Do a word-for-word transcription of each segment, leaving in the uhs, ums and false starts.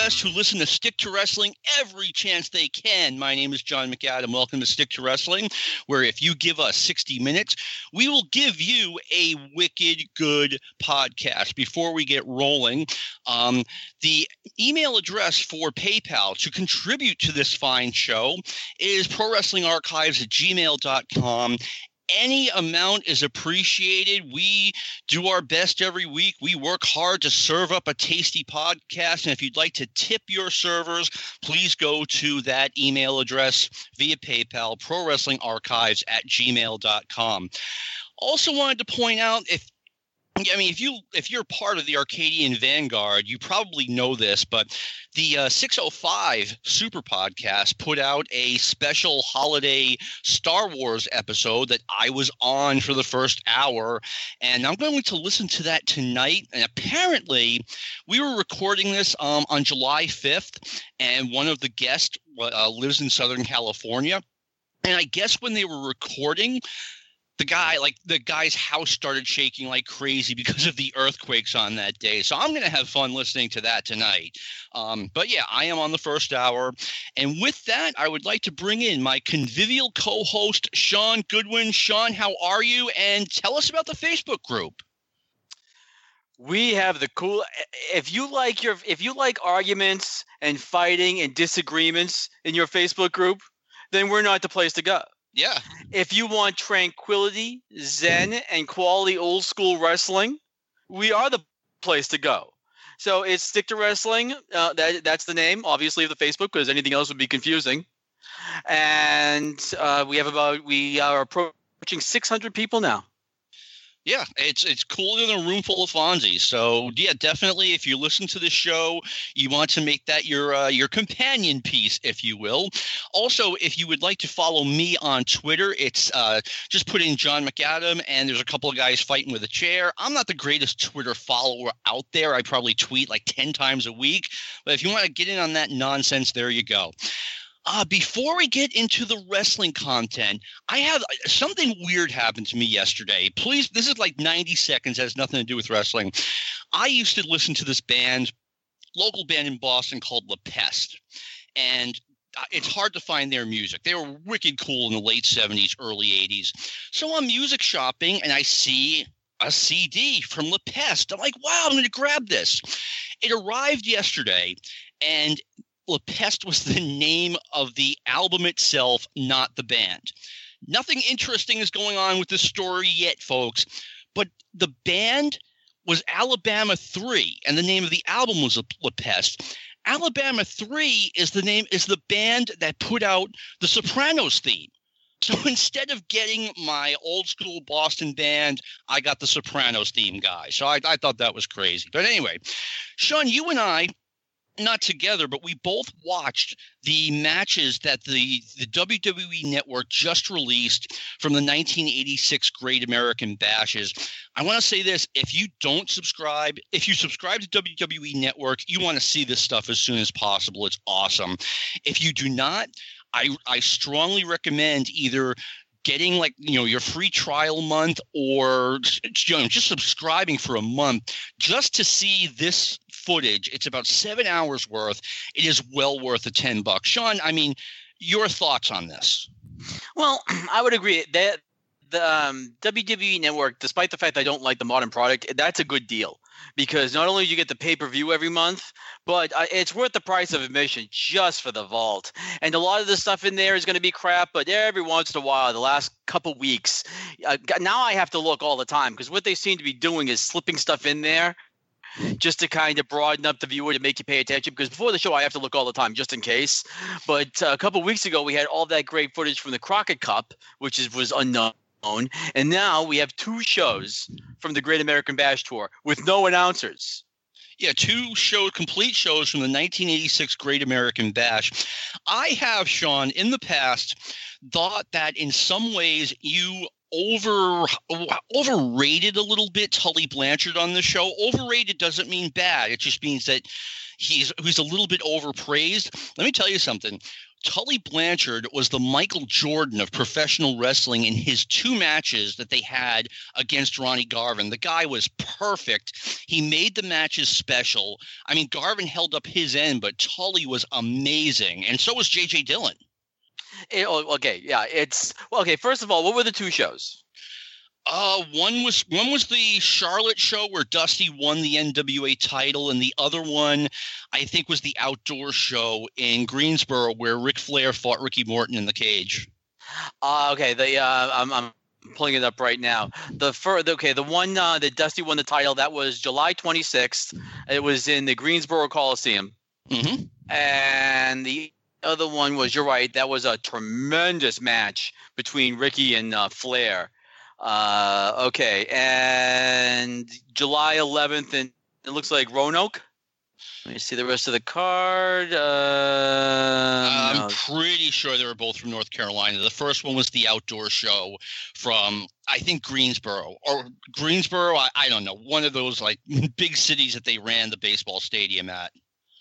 best who listen to Stick to Wrestling every chance they can. My name is John McAdam. Welcome to Stick to Wrestling, where if you give us sixty minutes, we will give you a wicked good podcast. Before we get rolling, um, the email address for PayPal to contribute to this fine show is pro wrestling archives at gmail dot com. Any amount is appreciated. We do our best every week. We work hard to serve up a tasty podcast. And if you'd like to tip your servers, please go to that email address via PayPal, pro wrestling archives at gmail dot com. Also wanted to point out, if I mean, if you if you're part of the Arcadian Vanguard, you probably know this, but the uh, six oh five Super Podcast put out a special holiday Star Wars episode that I was on for the first hour, and I'm going to listen to that tonight. And apparently, we were recording this um, on July fifth, and one of the guests uh, lives in Southern California, and I guess when they were recording, The guy, like the guy's house started shaking like crazy because of the earthquakes on that day. So I'm going to have fun listening to that tonight. Um, but yeah, I am on the first hour. And with that, I would like to bring in my convivial co-host, Sean Goodwin. Sean, how are you? And tell us about the Facebook group. We have the cool. If you like your, if you like arguments and fighting and disagreements in your Facebook group, then we're not the place to go. Yeah. If you want tranquility, zen, and quality old school wrestling, we are the place to go. So it's Stick to Wrestling. Uh, that that's the name, obviously, of the Facebook, because anything else would be confusing. And uh, we have about we are approaching six hundred people now. Yeah, it's it's cooler than a room full of Fonzies. So yeah, definitely, if you listen to the show, you want to make that your uh, your companion piece, if you will. Also, if you would like to follow me on Twitter, it's uh, just put in John McAdam, and there's a couple of guys fighting with a chair. I'm not the greatest Twitter follower out there. I probably tweet like ten times a week. But if you want to get in on that nonsense, there you go. Uh, before we get into the wrestling content, I have something weird happened to me yesterday. Please, this is like ninety seconds, has nothing to do with wrestling. I used to listen to this band, local band in Boston called La Peste, and it's hard to find their music. They were wicked cool in the late seventies, early eighties. So I'm music shopping, and I see a C D from La Peste. I'm like, wow, I'm going to grab this. It arrived yesterday, and La Peste was the name of the album itself, not the band. Nothing interesting is going on with this story yet, folks, but the band was Alabama three, and the name of the album was La Peste. Alabama three is the name is the band that put out the Sopranos theme. So instead of getting my old school Boston band, I got the Sopranos theme guy. So I, I thought that was crazy. But anyway, Sean, you and I, not together, but we both watched the matches that the, the W W E Network just released from the nineteen eighty-six Great American Bashes. I want to say this. If you don't subscribe, if you subscribe to W W E Network, you want to see this stuff as soon as possible. It's awesome. If you do not, I, I strongly recommend either getting like, you know, your free trial month or you know, just subscribing for a month just to see this footage. It's about seven hours worth. It is well worth the ten bucks. Sean, I mean, your thoughts on this? Well, I would agree that the um, W W E Network, despite the fact that I don't like the modern product, that's a good deal because not only do you get the pay-per-view every month, but uh, it's worth the price of admission just for the vault. And a lot of the stuff in there is going to be crap, but every once in a while, the last couple weeks, uh, now I have to look all the time because what they seem to be doing is slipping stuff in there just to kind of broaden up the viewer to make you pay attention, because before the show I have to look all the time just in case. But uh, a couple of weeks ago we had all that great footage from the Crockett Cup, which is, was unknown. And now we have two shows from the Great American Bash Tour with no announcers. Yeah, two show complete shows from the nineteen eighty-six Great American Bash. I have, Sean, in the past thought that in some ways you over overrated a little bit Tully Blanchard on the show. Overrated doesn't mean bad. It just means that he's he's a little bit overpraised. Let me tell you something. Tully Blanchard was the Michael Jordan of professional wrestling in his two matches that they had against Ronnie Garvin. The guy was perfect. He made the matches special. I mean, Garvin held up his end, but Tully was amazing. And so was J J Dillon. It, oh, okay, yeah. It's well, okay. First of all, what were the two shows? Uh, one was one was the Charlotte show where Dusty won the N W A title, and the other one, I think, was the outdoor show in Greensboro where Ric Flair fought Ricky Morton in the cage. Uh, okay, the uh, I'm, I'm pulling it up right now. The fir- okay, the one uh, that Dusty won the title, that was July twenty-sixth. It was in the Greensboro Coliseum, Mm-hmm. and the other one was, you're right, that was a tremendous match between Ricky and uh, Flair. Uh, okay, and July eleventh, and it looks like Roanoke. Let me see the rest of the card. Uh, I'm no. pretty sure they were both from North Carolina. The first one was the outdoor show from, I think, Greensboro or Greensboro. I, I don't know, one of those like big cities that they ran the baseball stadium at.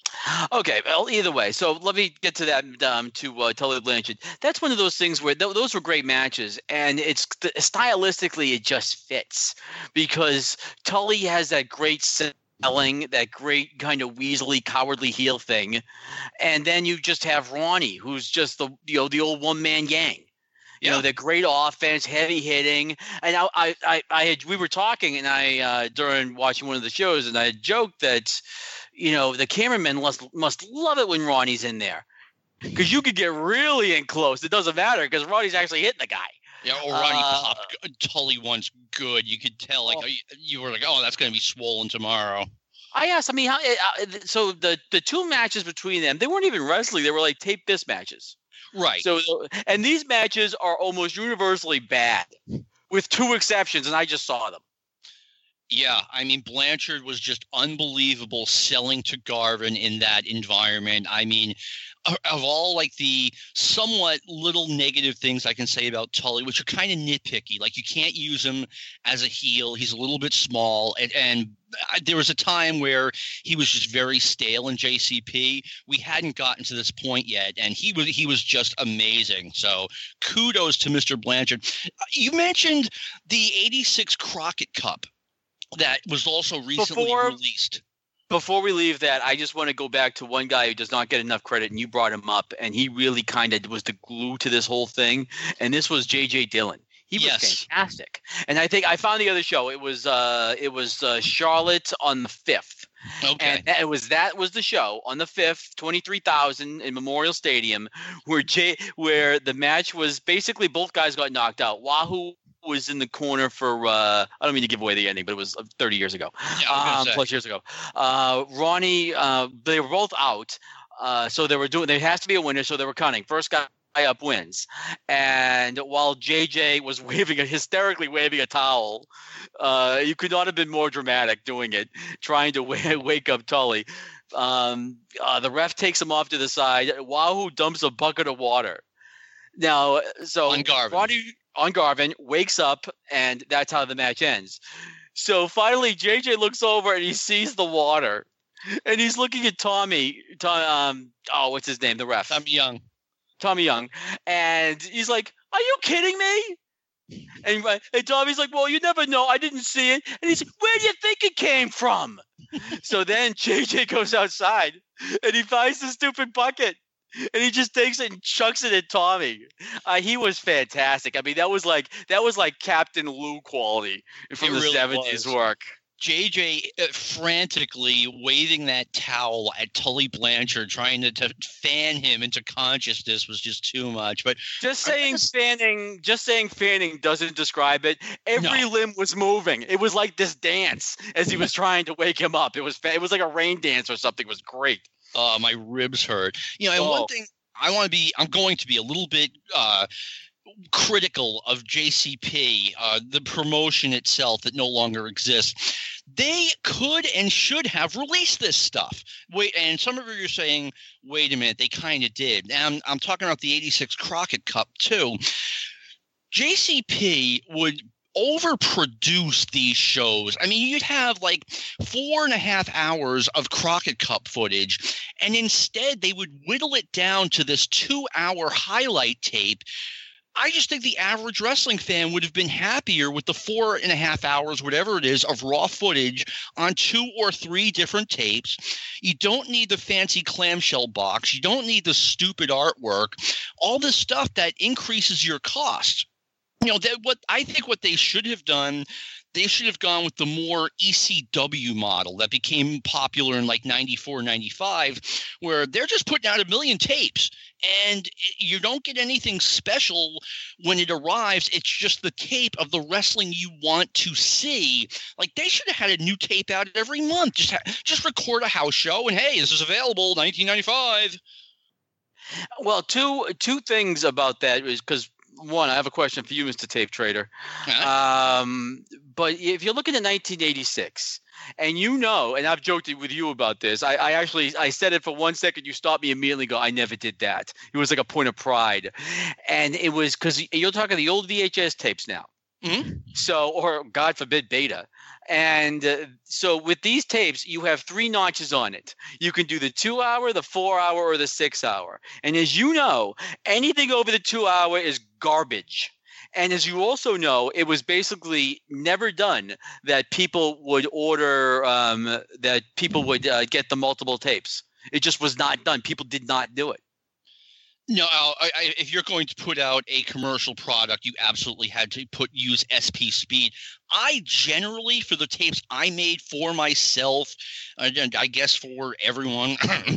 Okay, well, either way. So let me get to that um, to uh, Tully Blanchard. That's one of those things where th- those were great matches, and it's th- stylistically it just fits because Tully has that great selling, that great kind of weaselly, cowardly heel thing, and then you just have Ronnie, who's just the you know the old one man gang. You know, Yeah. they're great offense, heavy hitting. And I, I, I, I had, we were talking, and I, uh, during watching one of the shows, and I had joked that, you know, the cameramen must, must love it when Ronnie's in there because you could get really in close. It doesn't matter because Ronnie's actually hitting the guy. Yeah, or Ronnie Uh, popped Tully once good. You could tell, like, Oh. you, you were like, oh, that's going to be swollen tomorrow. I asked, I mean, how, uh, so the, the two matches between them, they weren't even wrestling. They were like tape disc matches. Right. So, and these matches are almost universally bad, with two exceptions, and I just saw them. Yeah, I mean, Blanchard was just unbelievable selling to Garvin in that environment. I mean, of of all like the somewhat little negative things I can say about Tully, which are kind of nitpicky, like you can't use him as a heel. He's a little bit small, and, and I- there was a time where he was just very stale in J C P. We hadn't gotten to this point yet, and he was he was just amazing. So kudos to Mister Blanchard. Uh, You mentioned the eighty-six Crockett Cup that was also recently Before- released. Before we leave that, I just want to go back to one guy who does not get enough credit, and you brought him up, and he really kind of was the glue to this whole thing, and this was J J Dillon. He was Yes. fantastic. And I think I found the other show. It was uh, it was uh, Charlotte on the fifth. Okay. And that, it was that was the show on the fifth, twenty-three thousand in Memorial Stadium, where Jay, where the match was basically both guys got knocked out. Wahoo was in the corner for uh, I don't mean to give away the ending, but it was thirty years ago, Yeah, I was gonna um, say. plus years ago. Uh, Ronnie, uh, they were both out, uh, so they were doing. There has to be a winner, so they were counting. First guy up wins, and while J J was waving a hysterically waving a towel, uh, you could not have been more dramatic doing it, trying to w- wake up Tully. Um, uh, the ref takes him off to the side. Wahoo dumps a bucket of water. Now, so On Garvin. Ronnie on Garvin wakes up, and that's how the match ends. So finally, J J looks over and he sees the water, and he's looking at Tommy. Tom, um, oh, what's his name? The ref. I'm young. Tommy Young, and he's like, "Are you kidding me?" And, and Tommy's like, "Well, you never know. I didn't see it." And he's like, "Where do you think it came from?" So then J J goes outside, and he finds the stupid bucket, and he just takes it and chucks it at Tommy. Uh, he was fantastic. I mean, that was like that was like Captain Lou quality from It the really seventies was. work. J J uh, frantically waving that towel at Tully Blanchard, trying to, to fan him into consciousness, was just too much. But Just I saying guess- fanning, just saying fanning doesn't describe it. Every No. limb was moving. It was like this dance as he was trying to wake him up. It was fa- it was like a rain dance or something. It was great. uh, my ribs hurt. You know, and one Oh. thing I want to be, I'm going to be a little bit uh, critical of J C P, uh, the promotion itself that no longer exists. They could and should have released this stuff. Wait, and some of you are saying, wait a minute, they kind of did. And I'm, I'm talking about the eighty-six Crockett Cup too. J C P would overproduce these shows. I mean, you'd have like four and a half hours of Crockett Cup footage, and instead they would whittle it down to this two-hour highlight tape. I just think the average wrestling fan would have been happier with the four and a half hours, whatever it is, of raw footage on two or three different tapes. You don't need the fancy clamshell box. You don't need the stupid artwork. All this stuff that increases your cost. You know, that what I think what they should have done, they should have gone with the more E C W model that became popular in like ninety-four, ninety-five, where they're just putting out a million tapes. And you don't get anything special when it arrives. It's just the tape of the wrestling you want to see. Like, they should have had a new tape out every month. Just ha- just record a house show and, hey, this is available nineteen ninety-five. Well, two two things about that is because, one, I have a question for you, Mister Tape Trader. Uh-huh. Um, but if you're looking at nineteen eighty-six, and you know, and I've joked with you about this, I, I actually I said it for one second. You stopped me immediately. Go, I never did that. It was like a point of pride, and it was because you're talking the old V H S tapes now. Mm-hmm. So, or God forbid, beta. And uh, so with these tapes, you have three notches on it. You can do the two hour, the four hour, or the six hour. And as you know, anything over the two hour is garbage. And as you also know, it was basically never done that people would order, um, that people would uh, get the multiple tapes. It just was not done. People did not do it. No, Al, I, I, if you're going to put out a commercial product, you absolutely had to put use S P speed. I generally, for the tapes I made for myself, and I guess for everyone,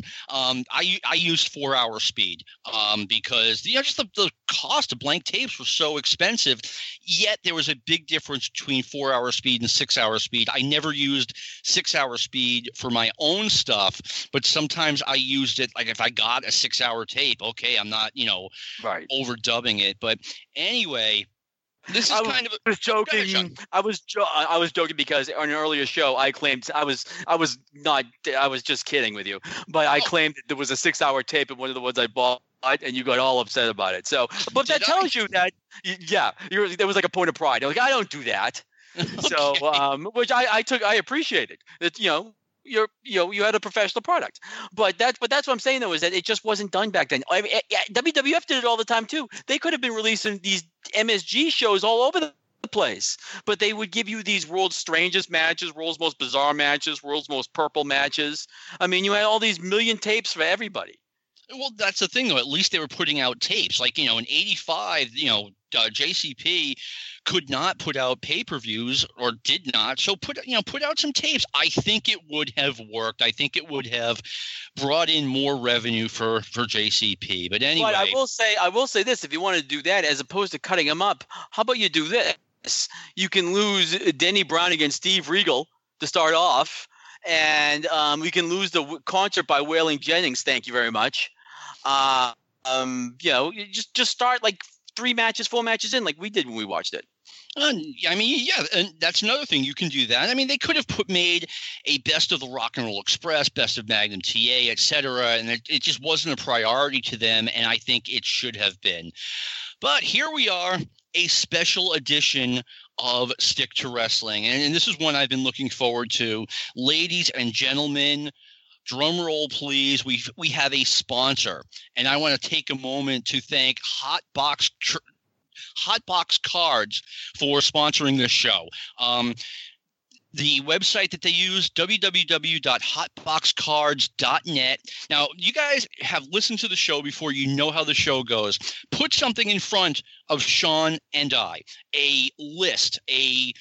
um, I I used four hour speed um, because you know just the, the cost of blank tapes was so expensive. Yet there was a big difference between four hour speed and six hour speed. I never used six hour speed for my own stuff, but sometimes I used it like if I got a six hour tape. Okay, I'm not you know right. overdubbing it, but anyway. This is I was, kind of a, was joking. Ahead, I was jo- I was joking because on an earlier show I claimed I was I was not I was just kidding with you, but I oh. claimed that there was a six hour tape in one of the ones I bought, and you got all upset about it. So, but Did that I? tells you that yeah, you're, there was like a point of pride. Like I don't do that. Okay. So, um, which I, I took I appreciated that you know. You're, you know, you had a professional product, but that's, but that's what I'm saying though is that it just wasn't done back then. I mean, W W F did it all the time too. They could have been releasing these M S G shows all over the place, but they would give you these world's strangest matches, world's most bizarre matches, world's most purple matches. I mean, you had all these million tapes for everybody. Well, that's the thing, though. At least they were putting out tapes. Like, you know, in eighty-five, you know, uh, J C P could not put out pay-per-views or did not. So put, you know, put out some tapes. I think it would have worked. I think it would have brought in more revenue for, for J C P. But anyway. But I will say, I will say this, if you want to do that, as opposed to cutting them up, how about you do this? You can lose Denny Brown against Steve Regal to start off. And um, we can lose the w- concert by Wailing Jennings. Thank you very much. Uh, um, you know, you just just start like three matches, four matches in, like we did when we watched it. Uh, I mean, yeah, and that's another thing. You can do that. I mean, they could have put made a best of the Rock and Roll Express, best of Magnum T A, et cetera, and it, it just wasn't a priority to them, and I think it should have been. But here we are, a special edition of Stick to Wrestling, and, and this is one I've been looking forward to. Ladies and gentlemen, drum roll, please. We we have a sponsor, and I want to take a moment to thank Hotbox Tr- Hotbox Cards for sponsoring this show. Um, the website that they use, w w w dot hotbox cards dot net. Now, you guys have listened to the show before. You know how the show goes. Put something in front of Sean and I, a list, a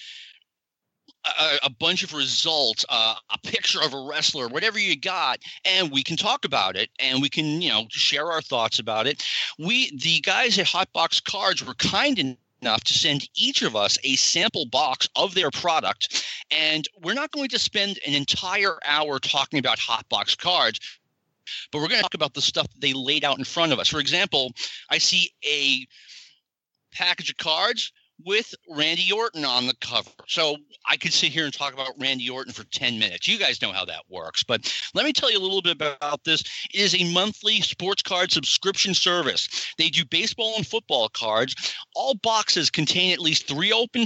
A, a bunch of results, uh, a picture of a wrestler, whatever you got, and we can talk about it, and we can, you know, share our thoughts about it. We, the guys at Hotbox Cards, were kind enough to send each of us a sample box of their product, and we're not going to spend an entire hour talking about Hotbox Cards, but we're going to talk about the stuff that they laid out in front of us. For example, I see a package of cards with Randy Orton on the cover. So I could sit here and talk about Randy Orton for ten minutes. You guys know how that works. But let me tell you a little bit about this. It is a monthly sports card subscription service. They do baseball and football cards. All boxes contain at least three open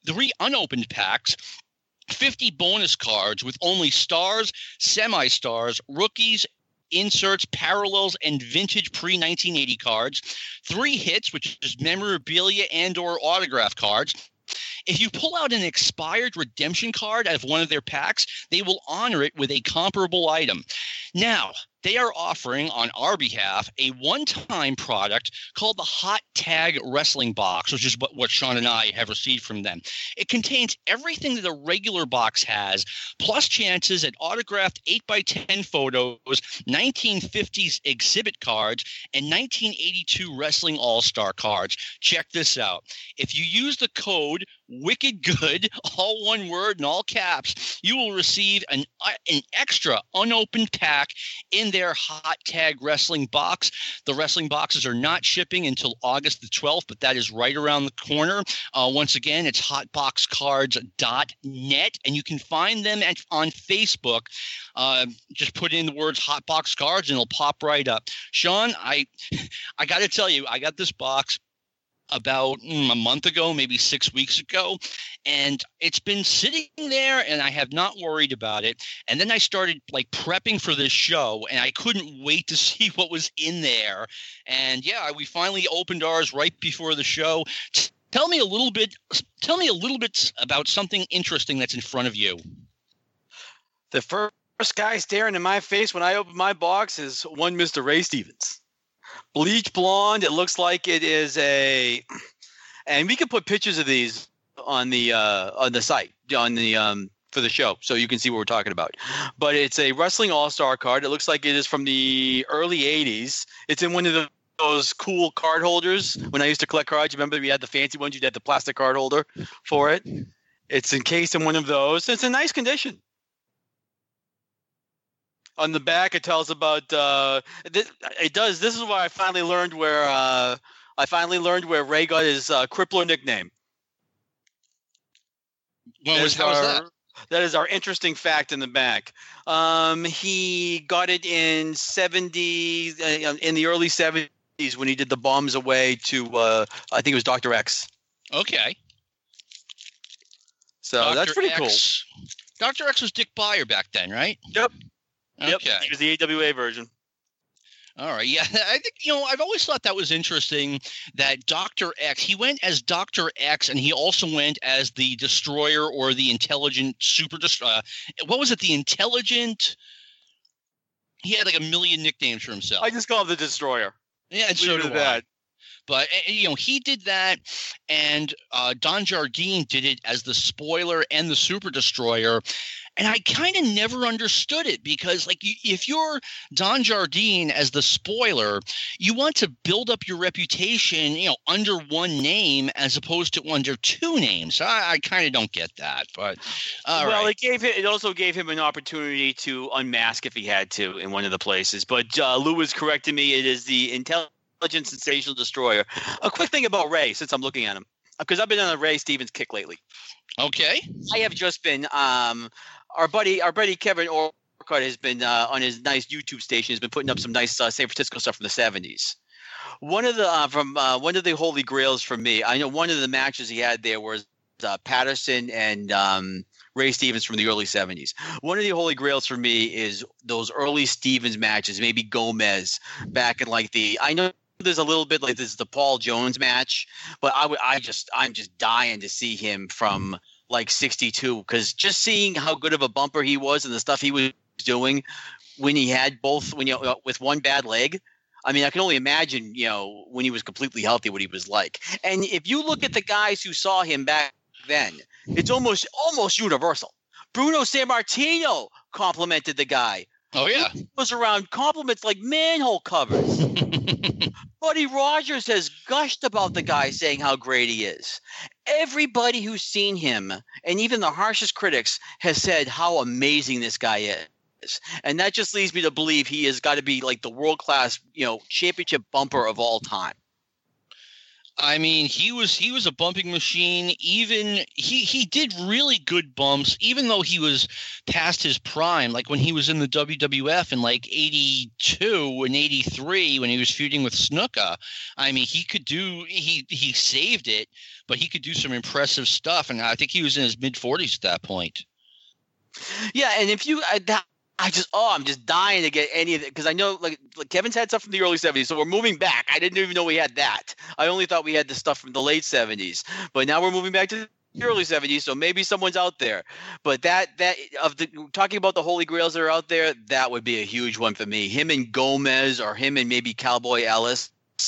three unopened packs, fifty bonus cards with only stars, semi-stars, rookies, inserts, parallels, and vintage pre nineteen eighty cards, three hits, which is memorabilia and or autograph cards. If you pull out an expired redemption card out of one of their packs, they will honor it with a comparable item. Now, they are offering on our behalf a one-time product called the Hot Tag Wrestling Box, which is what, what Sean and I have received from them. It contains everything that a regular box has, plus chances at autographed eight by ten photos, nineteen fifties exhibit cards, and nineteen eighty-two Wrestling All-Star cards. Check this out. If you use the code Wicked Good, all one word and all caps, you will receive an uh, an extra unopened pack in their Hot Tag Wrestling Box. The wrestling boxes are not shipping until August the twelfth, but that is right around the corner. Uh, once again, it's hot box cards dot net, and you can find them at, on Facebook. Uh, just put in the words Hotbox Cards, and it'll pop right up. Sean, I I got to tell you, I got this box about mm, a month ago, maybe six weeks ago, and it's been sitting there and I have not worried about it. And then I started like prepping for this show and I couldn't wait to see what was in there. And yeah, we finally opened ours right before the show. Tell me a little bit, tell me a little bit about something interesting that's in front of you. The first guy staring in my face when I open my box is one Mister Ray Stevens. Bleach blonde. It looks like it is a, and we can put pictures of these on the uh, on the site on the um, for the show, so you can see what we're talking about. But it's a Wrestling All-Star card. It looks like it is from the early eighties. It's in one of the, those cool card holders. When I used to collect cards, you remember we had the fancy ones. You had the plastic card holder for it. It's encased in one of those. It's in nice condition. On the back, it tells about uh, this, it does. This is where I finally learned where uh, I finally learned where Ray got his uh, Crippler nickname. Well, was, how our, was that? That is our interesting fact in the back. Um, he got it in seventy uh, in the early seventies when he did the Bombs Away to uh, I think it was Doctor X. Okay. So Doctor that's pretty X, cool. Doctor X was Dick Beyer back then, right? Yep. Okay. Yep, he was the A W A version. All right. Yeah, I think, you know, I've always thought that was interesting that Doctor X, he went as Doctor X and he also went as the Destroyer or the Intelligent Super Destroyer. Uh, what was it? The Intelligent? He had like a million nicknames for himself. I just call him the Destroyer. Yeah, and so did do that. I. But, you know, he did that, and uh, Don Jardine did it as the Spoiler and the Super Destroyer. And I kind of never understood it because, like, you, if you're Don Jardine as the Spoiler, you want to build up your reputation, you know, under one name as opposed to under two names. So I, I kind of don't get that. But all well, right. it gave it. It also gave him an opportunity to unmask if he had to in one of the places. But uh, Lou was correcting me. It is the Intelligent Sensational Destroyer. A quick thing about Ray, since I'm looking at him, because I've been on a Ray Stevens kick lately. Okay. I have just been. Um, our buddy, our buddy Kevin Orcutt has been uh, on his nice YouTube station. Has been putting up some nice uh, San Francisco stuff from the seventies. One of the uh, from uh, one of the holy grails for me. I know one of the matches he had there was uh, Patterson and um, Ray Stevens from the early seventies. One of the holy grails for me is those early Stevens matches, maybe Gomez back in like the. I know. There's a little bit like this is the Paul Jones match, but I would I just I'm just dying to see him from like sixty-two because just seeing how good of a bumper he was and the stuff he was doing when he had both when you know with one bad leg. I mean, I can only imagine, you know, when he was completely healthy, what he was like. And if you look at the guys who saw him back then, it's almost almost universal. Bruno Sammartino complimented the guy. Oh yeah, he was around compliments like manhole covers. Buddy Rogers has gushed about the guy, saying how great he is. Everybody who's seen him, and even the harshest critics, has said how amazing this guy is. And that just leads me to believe he has got to be like the world-class, you know, championship bumper of all time. I mean, he was he was a bumping machine. Even he he did really good bumps, even though he was past his prime. Like when he was in the W W F in like eighty-two and eighty-three, when he was feuding with Snuka. I mean, he could do he he saved it, but he could do some impressive stuff. And I think he was in his mid forties at that point. Yeah, and if you I, that, I just oh I'm just dying to get any of it because I know like, like Kevin's had stuff from the early seventies, so we're moving back. I didn't even know we had that. I only thought we had the stuff from the late seventies, but now we're moving back to the early seventies. So maybe someone's out there. But that that of the talking about the Holy Grails that are out there, that would be a huge one for me. Him and Gomez, or him and maybe Cowboy Ellis,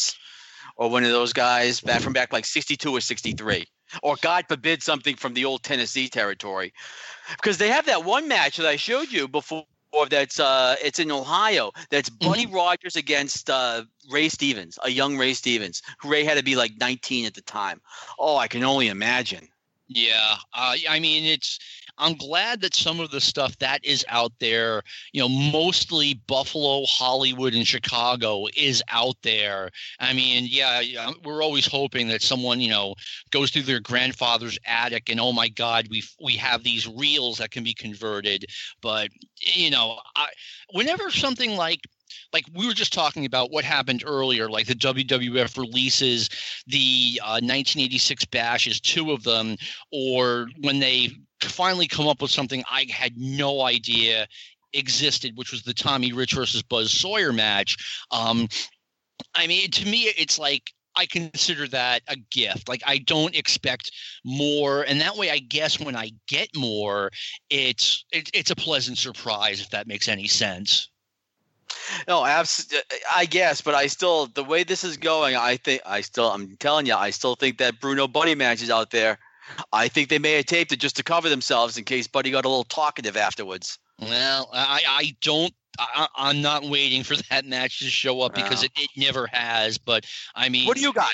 or one of those guys back from back like sixty-two or sixty-three. Or God forbid something from the old Tennessee territory, because they have that one match that I showed you before. That's uh, it's in Ohio. That's Buddy mm-hmm. Rogers against uh, Ray Stevens, a young Ray Stevens, who Ray had to be like nineteen at the time. Oh, I can only imagine. Yeah, uh, I mean, it's. I'm glad that some of the stuff that is out there, you know, mostly Buffalo, Hollywood, and Chicago is out there. I mean, yeah, we're always hoping that someone, you know, goes through their grandfather's attic and, oh my God, we we have these reels that can be converted. But, you know, I, whenever something like Like we were just talking about what happened earlier, like the W W F releases the uh, nineteen eighty-six bashes, two of them, or when they finally come up with something I had no idea existed, which was the Tommy Rich versus Buzz Sawyer match. Um, I mean, to me, it's like I consider that a gift. Like I don't expect more, and that way, I guess when I get more, it's it, it's a pleasant surprise, if that makes any sense. No, absolutely. I guess, but I still, the way this is going, I think, I still, I'm telling you, I still think that Bruno Buddy match is out there. I think they may have taped it just to cover themselves in case Buddy got a little talkative afterwards. Well, I, I don't, I, I'm not waiting for that match to show up because it, it never has. But I mean, what do you got?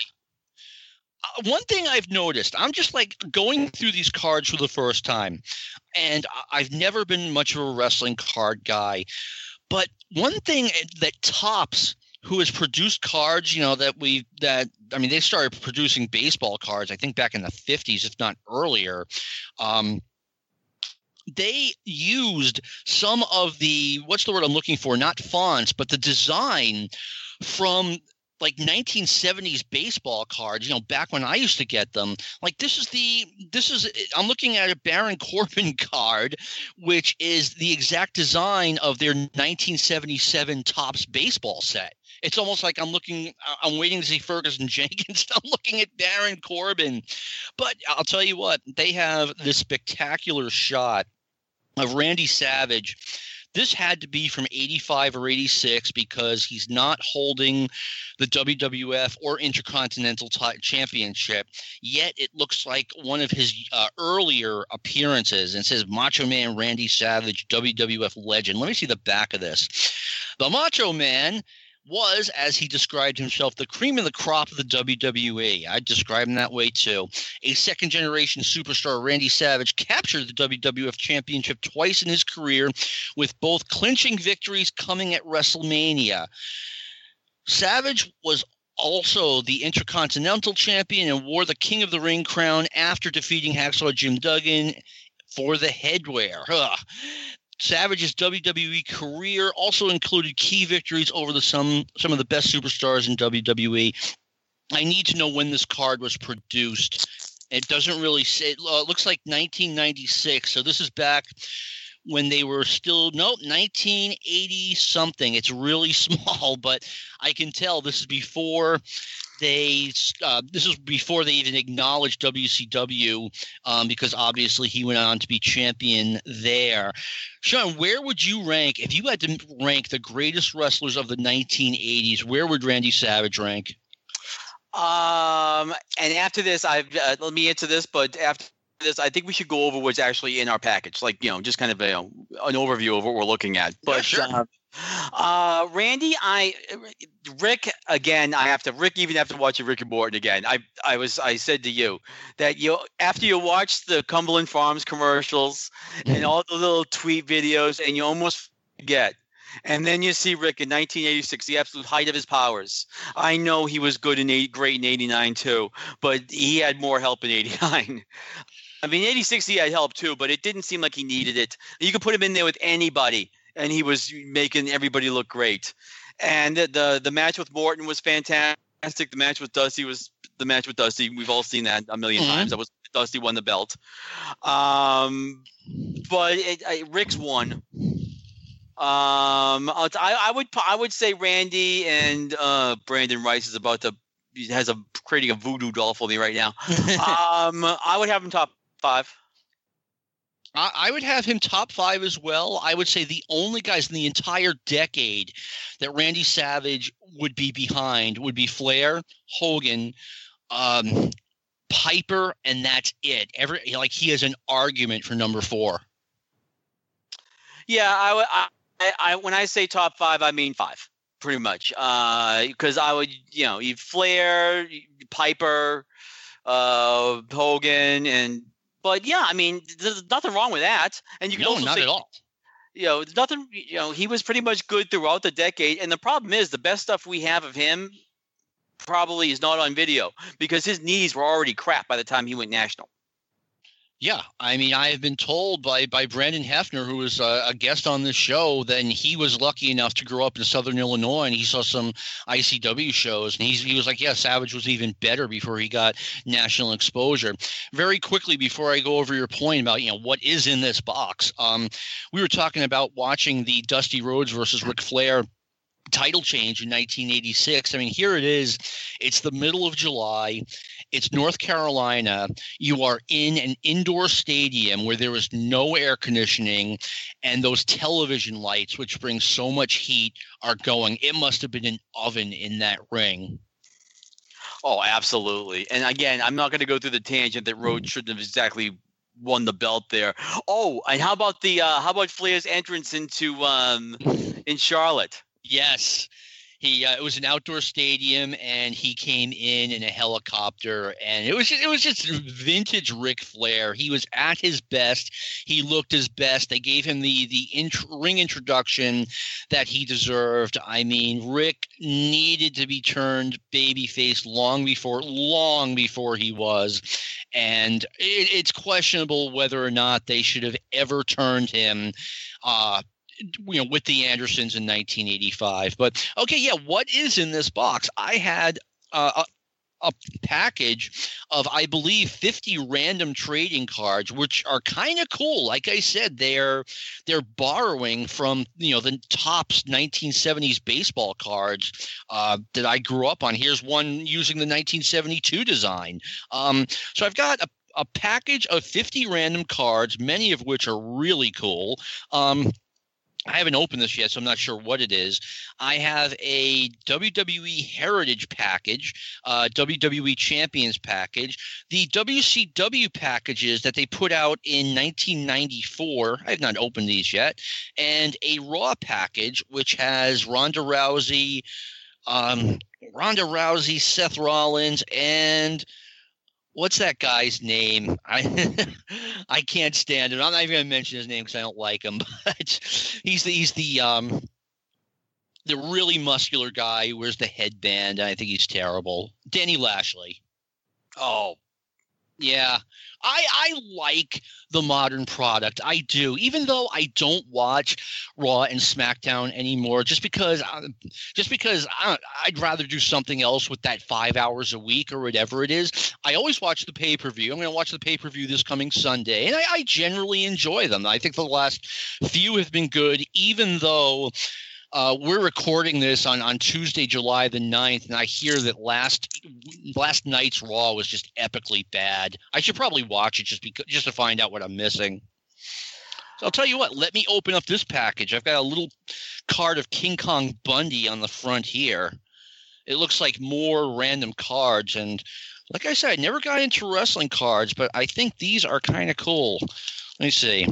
Uh, one thing I've noticed, I'm just like going through these cards for the first time, and I've never been much of a wrestling card guy. But one thing that Topps, who has produced cards, you know, that we that I mean, they started producing baseball cards, I think, back in the fifties, if not earlier. Um, they used some of the what's the word I'm looking for? Not fonts, but the design from like nineteen seventies baseball cards, you know, back when I used to get them. Like this is the this is I'm looking at a Baron Corbin card, which is the exact design of their nineteen seventy-seven Topps baseball set. It's almost like I'm looking I'm waiting to see Ferguson Jenkins. I'm looking at Baron Corbin. But I'll tell you what, they have this spectacular shot of Randy Savage. This had to be from eighty-five or eighty-six because he's not holding the W W F or Intercontinental t- Championship. Yet it looks like one of his uh, earlier appearances, and it says Macho Man Randy Savage, W W F legend. Let me see the back of this. The Macho Man was, as he described himself, the cream of the crop of the W W E. I'd describe him that way too. A second-generation superstar, Randy Savage captured the W W F Championship twice in his career, with both clinching victories coming at WrestleMania. Savage was also the Intercontinental Champion and wore the King of the Ring crown after defeating Hacksaw Jim Duggan for the headwear. Ugh. Savage's W W E career also included key victories over the some some of the best superstars in W W E. I need to know when this card was produced. It doesn't really say. It uh, looks like nineteen ninety-six. So this is back when they were still no nineteen eighty something. It's really small, but I can tell this is before they. Uh, this is before they even acknowledged W C W, um, because obviously he went on to be champion there. Sean, where would you rank if you had to rank the greatest wrestlers of the nineteen eighties? Where would Randy Savage rank? Um, and after this, I've uh, let me answer this, but after this, I think we should go over what's actually in our package, like, you know, just kind of a, you know, an overview of what we're looking at. But yeah, sure. uh, uh, Randy, I Rick again. I have to Rick even have to watch a Rick and Morton again. I I was I said to you that you after you watch the Cumberland Farms commercials and all the little tweet videos, and you almost forget And then you see Rick in nineteen eighty-six, the absolute height of his powers. I know he was good in eight, great in eighty-nine too, but he had more help in eighty-nine. I mean, eighty-six he had help too, but it didn't seem like he needed it. You could put him in there with anybody, and he was making everybody look great. And the the, the match with Morton was fantastic. The match with Dusty was the match with Dusty. We've all seen that a million mm-hmm. times. That was Dusty won the belt. Um, but it, it, Rick's won. Um, I, I would I would say Randy and uh, Brandon Rice is about to has a creating a voodoo doll for me right now. um, I would have him top five. I, I would have him top five as well. I would say the only guys in the entire decade that Randy Savage would be behind would be Flair, Hogan, um, Piper, and that's it. Every like he has an argument for number four. Yeah, I would. I, I, when I say top five, I mean five, pretty much. Because uh, I would, you know, you Flair, Piper, uh, Hogan, and but yeah, I mean, there's nothing wrong with that. And you can no, also not say, at all. You know, there's nothing. You know, he was pretty much good throughout the decade. And the problem is, the best stuff we have of him probably is not on video because his knees were already crap by the time he went national. Yeah, I mean, I have been told by, by Brandon Hefner, who was a, a guest on this show, that he was lucky enough to grow up in Southern Illinois, and he saw some I C W shows, and he's, he was like, yeah, Savage was even better before he got national exposure. Very quickly, before I go over your point about, you know, what is in this box, um, we were talking about watching the Dusty Rhodes versus Ric Flair title change in nineteen eighty-six. I mean, here it is. It's the middle of July. It's North Carolina. You are in an indoor stadium where there is no air conditioning, and those television lights, which bring so much heat, are going. It must have been an oven in that ring. Oh, absolutely. And again, I'm not going to go through the tangent that Rhodes shouldn't have exactly won the belt there. Oh, and how about the uh, how about Flair's entrance into um, in Charlotte? Yes. He uh, it was an outdoor stadium, and he came in in a helicopter, and it was just, it was just vintage Ric Flair. He was at his best. He looked his best. They gave him the the int- ring introduction that he deserved. I mean, Rick needed to be turned babyface long before long before he was, and it, it's questionable whether or not they should have ever turned him Uh, you know, with the Andersons in nineteen eighty-five. But okay, yeah, what is in this box? I had uh, a, a package of, I believe, fifty random trading cards, which are kind of cool. Like I said, they're they're borrowing from, you know, the Topps nineteen seventies baseball cards uh, that I grew up on. Here's one using the nineteen seventy-two design. Um, so I've got a a package of fifty random cards, many of which are really cool. Um, I haven't opened this yet, so I'm not sure what it is. I have a W W E Heritage package, uh, W W E Champions package, the W C W packages that they put out in nineteen ninety-four. I have not opened these yet. And a Raw package, which has Ronda Rousey, um, Ronda Rousey, Seth Rollins, and what's that guy's name? I I can't stand him. I'm not even going to mention his name because I don't like him. But he's the he's the um the really muscular guy who wears the headband. I think he's terrible. Danny Lashley. Oh, yeah. I I like the modern product. I do, even though I don't watch Raw and SmackDown anymore, just because just because I, I'd rather do something else with that five hours a week or whatever it is. I always watch the pay-per-view. I'm going to watch the pay-per-view this coming Sunday, and I, I generally enjoy them. I think the last few have been good, even though Uh, we're recording this on, on Tuesday, July the ninth, and I hear that last last night's Raw was just epically bad. I should probably watch it just because, just to find out what I'm missing. So I'll tell you what, let me open up this package. I've got a little card of King Kong Bundy on the front here. It looks like more random cards, and like I said, I never got into wrestling cards, but I think these are kind of cool. Let me see.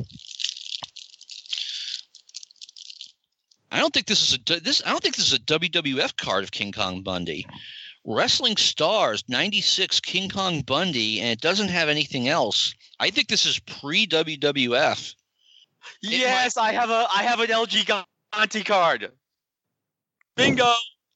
I don't think this is a this. I don't think this is a W W F card of King Kong Bundy. Wrestling Stars ninety-six King Kong Bundy, and it doesn't have anything else. I think this is pre W W F. Yes, might, I have a I have an L G Gigante card. Bingo.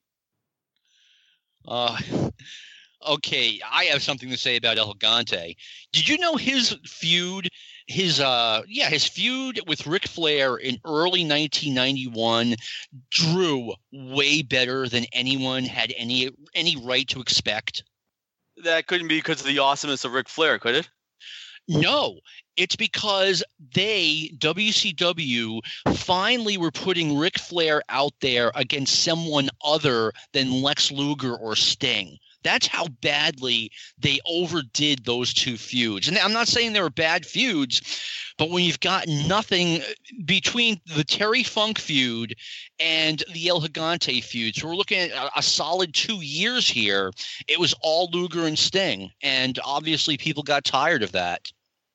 Uh, okay, I have something to say about El Gigante. Did you know his feud, his uh, yeah, his feud with Ric Flair in early nineteen ninety-one drew way better than anyone had any any right to expect? That couldn't be because of the awesomeness of Ric Flair, could it? No, it's because they, W C W, finally were putting Ric Flair out there against someone other than Lex Luger or Sting. That's how badly they overdid those two feuds. And I'm not saying they were bad feuds, but when you've got nothing between the Terry Funk feud and the El Gigante feud, so we're looking at a, a solid two years here, it was all Luger and Sting. And obviously people got tired of that.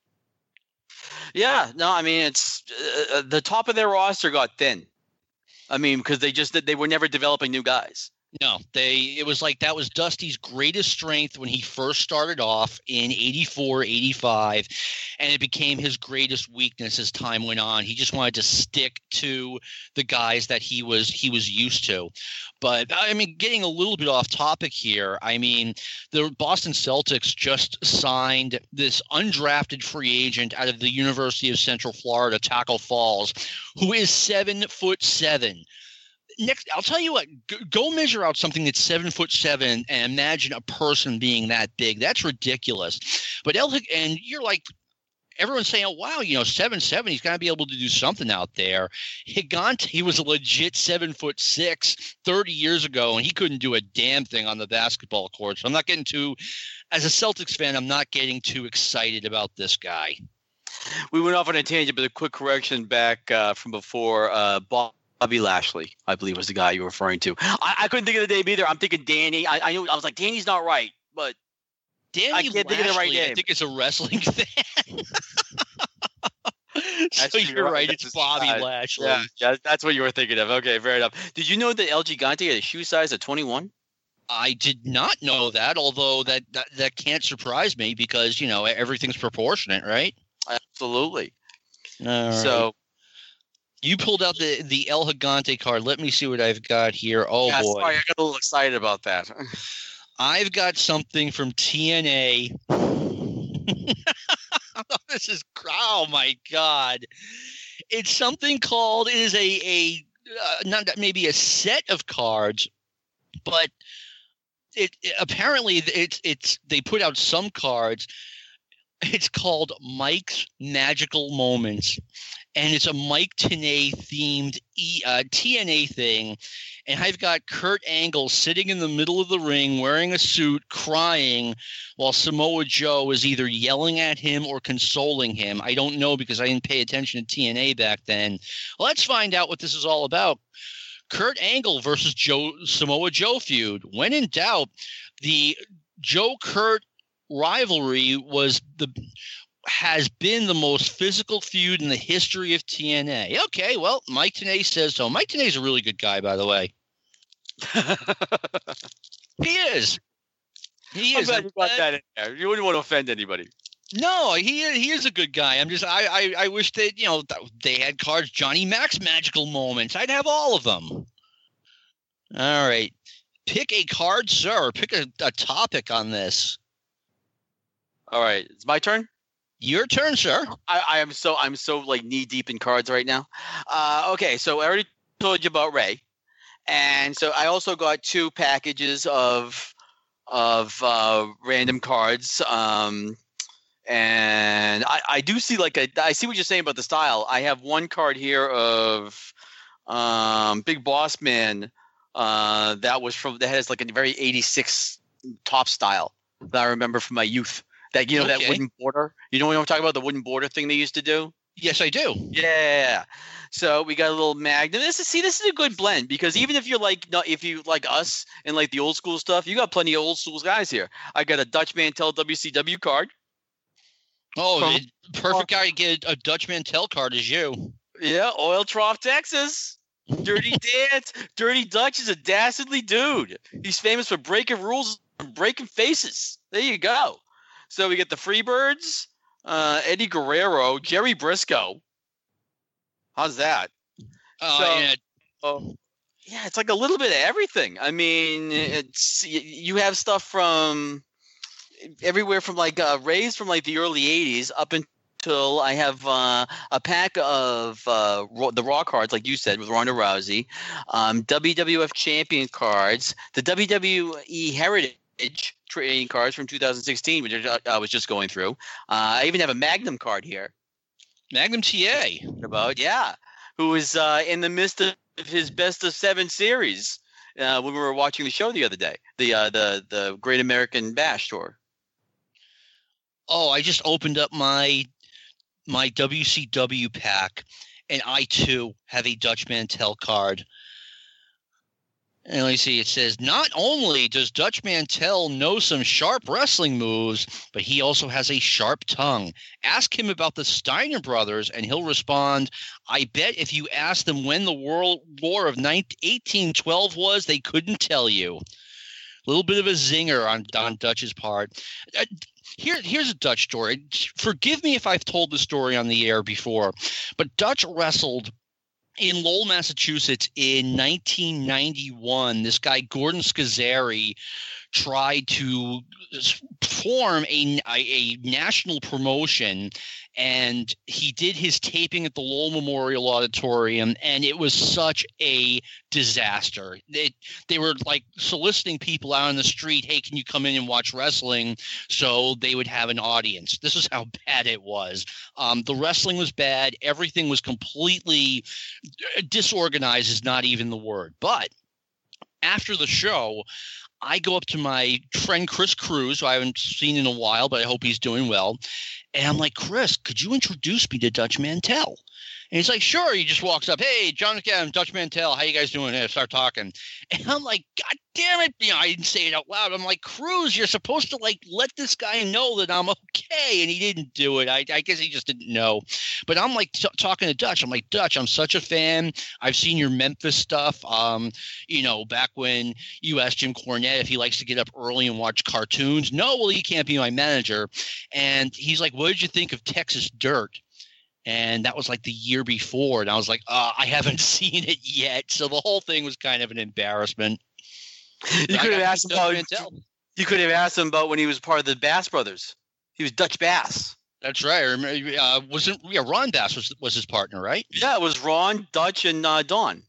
Yeah, no, I mean, it's uh, the top of their roster got thin. I mean, because they just they were never developing new guys. No, they it was like that was Dusty's greatest strength when he first started off in eighty-four, eighty-five, and it became his greatest weakness as time went on. He just wanted to stick to the guys that he was he was used to. But I mean, getting a little bit off topic here, I mean, the Boston Celtics just signed this undrafted free agent out of the University of Central Florida, Tackle Falls, who is seven foot seven. Next, I'll tell you what. Go measure out something that's seven foot seven, and imagine a person being that big. That's ridiculous. But El, and you're like, everyone's saying, "Oh, wow, you know, seven seven. He's got to be able to do something out there." Gigante, he was a legit seven foot six thirty years ago, and he couldn't do a damn thing on the basketball court. So I'm not getting too, as a Celtics fan, I'm not getting too excited about this guy. We went off on a tangent, but a quick correction back uh, from before. Uh, Bob. Bobby Lashley, I believe, was the guy you were referring to. I, I couldn't think of the name either. I'm thinking Danny. I, I knew I was like, Danny's not right, but Danny I can't Lashley, think of the right name. I think it's a wrestling fan. so That's you're right. right. It's Bobby uh, Lashley. Yeah, yeah, that's what you were thinking of. Okay, fair enough. Did you know that El Gigante had a shoe size of twenty-one? I did not know that, although that, that, that can't surprise me because, you know, everything's proportionate, right? Absolutely. All so. Right. You pulled out the, the El Gigante card. Let me see what I've got here. Oh, yeah, boy. Sorry, I got a little excited about that. I've got something from T N A. This is – oh, my God. It's something called – it is a, a uh, not maybe a set of cards, but it, it apparently it's it's they put out some cards. It's called Mike's Magical Moments. And it's a Mike Tenay themed e, uh, T N A thing. And I've got Kurt Angle sitting in the middle of the ring wearing a suit, crying, while Samoa Joe is either yelling at him or consoling him. I don't know because I didn't pay attention to T N A back then. Let's find out what this is all about. Kurt Angle versus Joe Samoa Joe feud. When in doubt, the Joe Kurt rivalry was the has been the most physical feud in the history of T N A. Okay, well, Mike Tenay says so. Mike Tenay's a really good guy, by the way. He is. He I'm is. glad you got that in there. You wouldn't want to offend anybody. No, he he is a good guy. I'm just I I, I wish that you know they had cards Johnny Mac's Magical Moments. I'd have all of them. All right, pick a card, sir. Pick a, a topic on this. All right, it's my turn. Your turn, sir. I, I am so I'm so like knee deep in cards right now. Uh, okay, so I already told you about Ray, and so I also got two packages of of uh, random cards. Um, and I, I do see like a I see what you're saying about the style. I have one card here of um, Big Boss Man uh, that was from that has like a very eighty-six top style that I remember from my youth. That, you know, okay. That wooden border. You know what I'm talking about? The wooden border thing they used to do? Yes, I do. Yeah. So we got a little Magnum. This is, see, this is a good blend because even if you're like, not if you like us and like the old school stuff, you got plenty of old school guys here. I got a Dutch Mantel W C W card. Oh, from, the perfect guy to get a Dutch Mantel card is you. Yeah, Oil Trough, Texas. Dirty Dance. Dirty Dutch is a dastardly dude. He's famous for breaking rules and breaking faces. There you go. So we get the Freebirds, uh, Eddie Guerrero, Jerry Briscoe. How's that? Oh, so, yeah. Oh, yeah, it's like a little bit of everything. I mean, it's you have stuff from everywhere from like uh, Rays from like the early eighties up until I have uh, a pack of uh, the Raw cards, like you said, with Ronda Rousey, um, W W F Champion cards, the W W E Heritage trading cards from two thousand sixteen, which I was just going through. Uh, I even have a Magnum card here. Magnum T A. About, yeah. Who is uh, in the midst of his best of seven series uh, when we were watching the show the other day, the uh, the the Great American Bash tour. Oh, I just opened up my my W C W pack, and I too have a Dutch Mantel card. And let me see, it says, not only does Dutch Mantel know some sharp wrestling moves, but he also has a sharp tongue. Ask him about the Steiner brothers, and he'll respond, I bet if you asked them when the World War of eighteen twelve was, they couldn't tell you. A little bit of a zinger on, on Dutch's part. Uh, here, here's a Dutch story. Forgive me if I've told the story on the air before, but Dutch wrestled in Lowell, Massachusetts in nineteen ninety-one. This guy, Gordon Scazzeri, tried to form a, a, a national promotion, and he did his taping at the Lowell Memorial Auditorium, and it was such a disaster. They, they were like soliciting people out on the street, hey, can you come in and watch wrestling? So they would have an audience. This is how bad it was. Um, the wrestling was bad. Everything was completely disorganized is not even the word. But after the show, I go up to my friend Chris Cruz, who I haven't seen in a while, but I hope he's doing well. And I'm like, Chris, could you introduce me to Dutch Mantel? And he's like, sure. He just walks up. Hey, John McAdams, Dutch Mantel. How you guys doing? And I start talking. And I'm like, God damn it. You know, I didn't say it out loud. I'm like, Cruz, you're supposed to like let this guy know that I'm okay. And he didn't do it. I, I guess he just didn't know. But I'm like t- talking to Dutch. I'm like, Dutch, I'm such a fan. I've seen your Memphis stuff. Um, you know, back when you asked Jim Cornette if he likes to get up early and watch cartoons. No, well, he can't be my manager. And he's like, what did you think of Texas Dirt? And that was like the year before. And I was like, uh, I haven't seen it yet. So the whole thing was kind of an embarrassment. You could have asked him about, you could have asked him about when he was part of the Bass Brothers. He was Dutch Bass. That's right. I remember, uh, wasn't yeah, Ron Bass was was his partner, right? Yeah, it was Ron, Dutch, and uh, Don.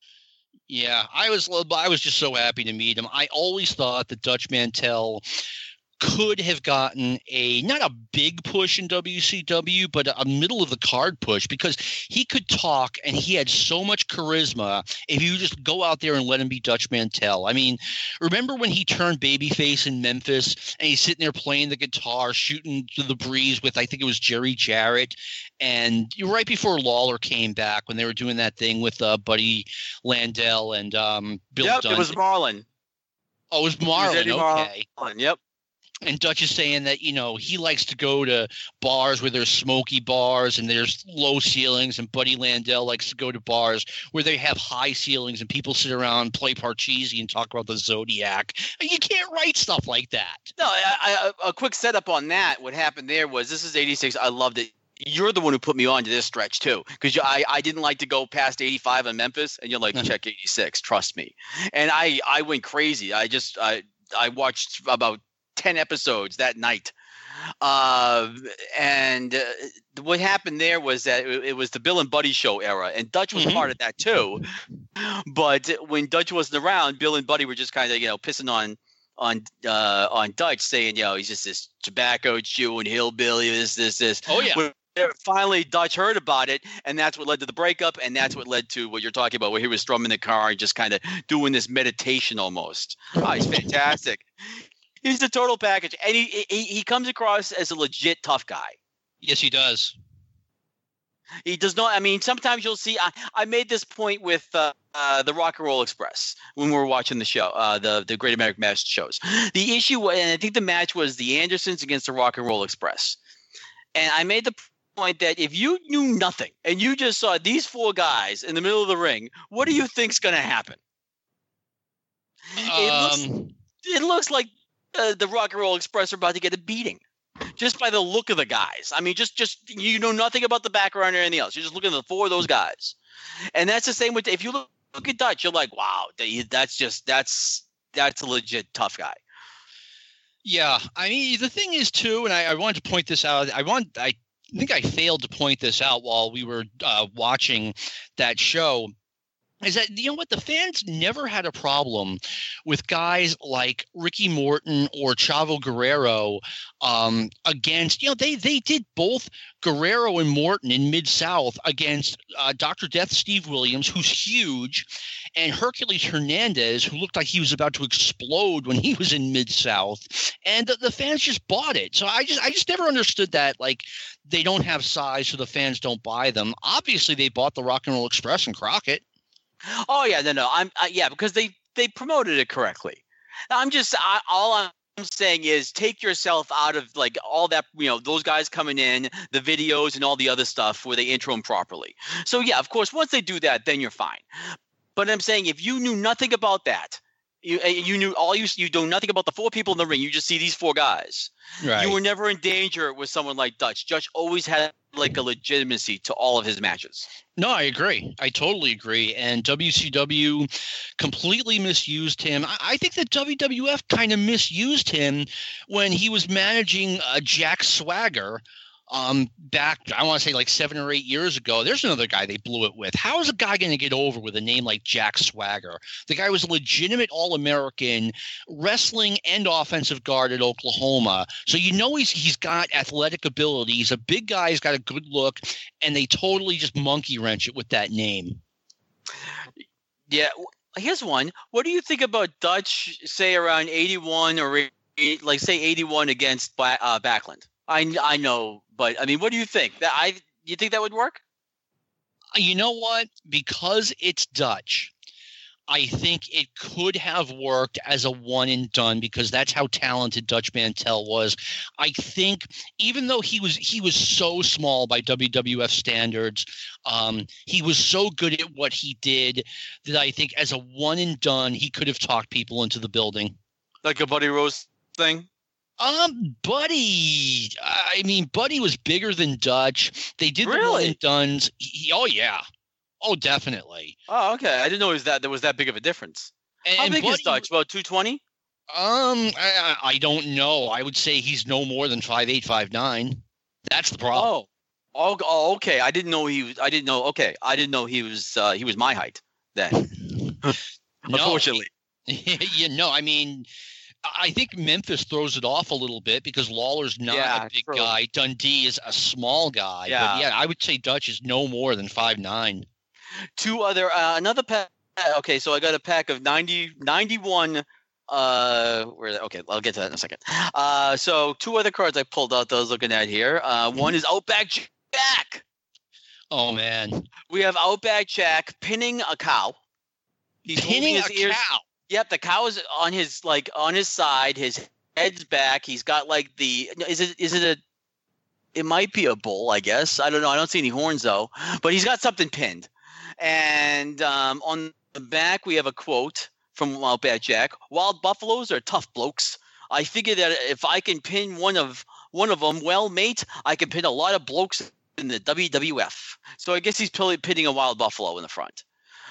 Yeah, I was I was just so happy to meet him. I always thought that Dutch Mantel could have gotten a not a big push in W C W, but a middle of the card push, because he could talk and he had so much charisma if you just go out there and let him be Dutch Mantel. I mean, remember when he turned babyface in Memphis and he's sitting there playing the guitar, shooting to the breeze with, I think it was Jerry Jarrett, and right before Lawler came back when they were doing that thing with uh, Buddy Landell and um, Bill Yep, Dunn. It was Marlon. Oh, it was Marlon. It was okay. Marlon. Yep. And Dutch is saying that, you know, he likes to go to bars where there's smoky bars and there's low ceilings, and Buddy Landell likes to go to bars where they have high ceilings and people sit around, play Parcheesi, and talk about the Zodiac. You can't write stuff like that. No, I, I, a quick setup on that. What happened there was, this is eighty-six. I loved it. You're the one who put me on to this stretch, too, because I, I didn't like to go past eighty-five in Memphis, and you're like, check eighty-six, trust me. And I, I went crazy. I just I, I watched about ten episodes that night. Uh, and uh, what happened there was that it, it was the Bill and Buddy show era, and Dutch was Mm-hmm. part of that too. But when Dutch wasn't around, Bill and Buddy were just kind of, you know, pissing on on uh, on Dutch, saying, you know, he's just this tobacco chewing hillbilly, this, this, this. Oh, yeah. When finally Dutch heard about it, and that's what led to the breakup, and that's what led to what you're talking about, where he was strumming the car and just kind of doing this meditation almost. Oh, he's fantastic. He's the total package, and he, he he comes across as a legit tough guy. Yes, he does. He does not. I mean, sometimes you'll see. I, I made this point with uh, uh, the Rock and Roll Express when we were watching the show, uh, the the Great American Bash shows. The issue, and I think the match was the Andersons against the Rock and Roll Express, and I made the point that if you knew nothing and you just saw these four guys in the middle of the ring, what do you think's going to happen? Um, It looks, it looks like uh, the Rock and Roll Express are about to get a beating, just by the look of the guys. I mean, just just you know nothing about the background or anything else. You're just looking at the four of those guys, and that's the same with if you look look at Dutch, you're like, wow, that's just that's that's a legit tough guy. Yeah, I mean, the thing is too, and I, I wanted to point this out. I want, I think I failed to point this out while we were uh, watching that show. Is that, you know what, the fans never had a problem with guys like Ricky Morton or Chavo Guerrero um, against, you know, they they did both Guerrero and Morton in Mid-South against uh, Doctor Death Steve Williams, who's huge, and Hercules Hernandez, who looked like he was about to explode when he was in Mid-South, and the, the fans just bought it. So I just I just never understood that, like, they don't have size so the fans don't buy them. Obviously, they bought the Rock and Roll Express and Crockett. Oh yeah, no, no, I'm uh, yeah, because they they promoted it correctly. I'm just I, all I'm saying is take yourself out of like all that, you know, those guys coming in, the videos and all the other stuff where they intro them properly. So yeah, of course, once they do that, then you're fine. But I'm saying if you knew nothing about that, you you knew all you you know nothing about the four people in the ring, you just see these four guys. Right. You were never in danger with someone like Dutch. Dutch always had like a legitimacy to all of his matches. No, I agree. I totally agree. And W C W completely misused him. I, I think that W W F kind of misused him when he was managing uh, Jack Swagger um, back, I want to say like seven or eight years ago. There's another guy they blew it with. How is a guy going to get over with a name like Jack Swagger? The guy was a legitimate All-American wrestling and offensive guard at Oklahoma. So you know he's he's got athletic ability. He's a big guy. He's got a good look. And they totally just monkey wrench it with that name. Yeah. Here's one. What do you think about Dutch, say around eighty-one or like say eighty-one against uh, Backlund? I, I know, but I mean, what do you think? That I you think that would work? You know what? Because it's Dutch, I think it could have worked as a one and done because that's how talented Dutch Mantell was. I think even though he was he was so small by W W F standards, um, he was so good at what he did that I think as a one and done, he could have talked people into the building. Like a Buddy Rose thing? Um, Buddy, I mean, Buddy was bigger than Dutch. They did really? the one and dones. He, oh yeah, oh definitely. Oh okay, I didn't know it was that there was that big of a difference. And, How big Buddy, is Dutch? About two twenty? Um, I, I don't know. I would say he's no more than five eight, five nine. That's the problem. Oh, oh, okay. I didn't know he was. I didn't know. Okay, I didn't know he was. Uh, he was my height then. Unfortunately, you know, I mean. I think Memphis throws it off a little bit because Lawler's not yeah, a big true. guy. Dundee is a small guy. Yeah. But yeah, I would say Dutch is no more than five nine. Two other uh, another pack. Okay, so I got a pack of ninety, ninety-one. Uh, where? Okay, I'll get to that in a second. Uh, so two other cards I pulled out that I was looking at here. Uh, one is Outback Jack. Oh man, we have Outback Jack pinning a cow. He's pinning his a ears. cow. Yep, the cow is on his like on his side. His head's back. He's got like the is it is it a it might be a bull, I guess. I don't know. I don't see any horns though, but he's got something pinned. And um, on the back we have a quote from Outback Jack: "Wild buffaloes are tough blokes. I figure that if I can pin one of one of them, well, mate, I can pin a lot of blokes in the W W F." So I guess he's probably pinning a wild buffalo in the front.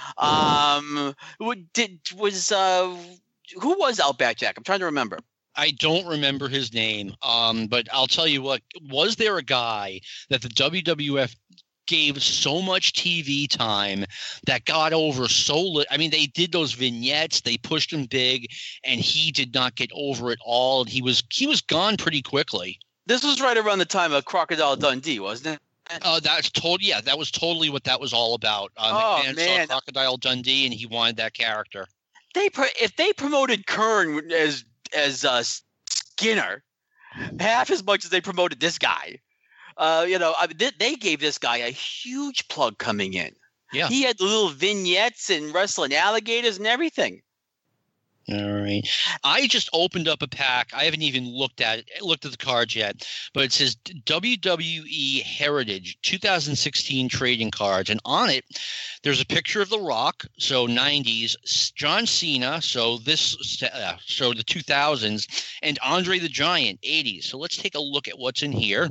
Um, did was uh, who was Outback Jack? I'm trying to remember. I don't remember his name. Um, but I'll tell you what. Was there a guy that the W W F gave so much T V time that got over so little? I mean, they did those vignettes. They pushed him big, and he did not get over it all. And he was he was gone pretty quickly. This was right around the time of Crocodile Dundee, wasn't it? Oh, uh, that's totally yeah. That was totally what that was all about. Um, oh McMahon man, saw Crocodile Dundee, and he wanted that character. They if they promoted Kern as as uh, Skinner half as much as they promoted this guy, uh, you know, I mean, they, they gave this guy a huge plug coming in. Yeah, he had little vignettes and wrestling alligators and everything. All right. I just opened up a pack. I haven't even looked at it, looked at the cards yet, but it says W W E Heritage twenty sixteen trading cards, and on it there's a picture of The Rock, so nineties, John Cena, so this uh, so the two thousands, and Andre the Giant, eighties. So let's take a look at what's in here.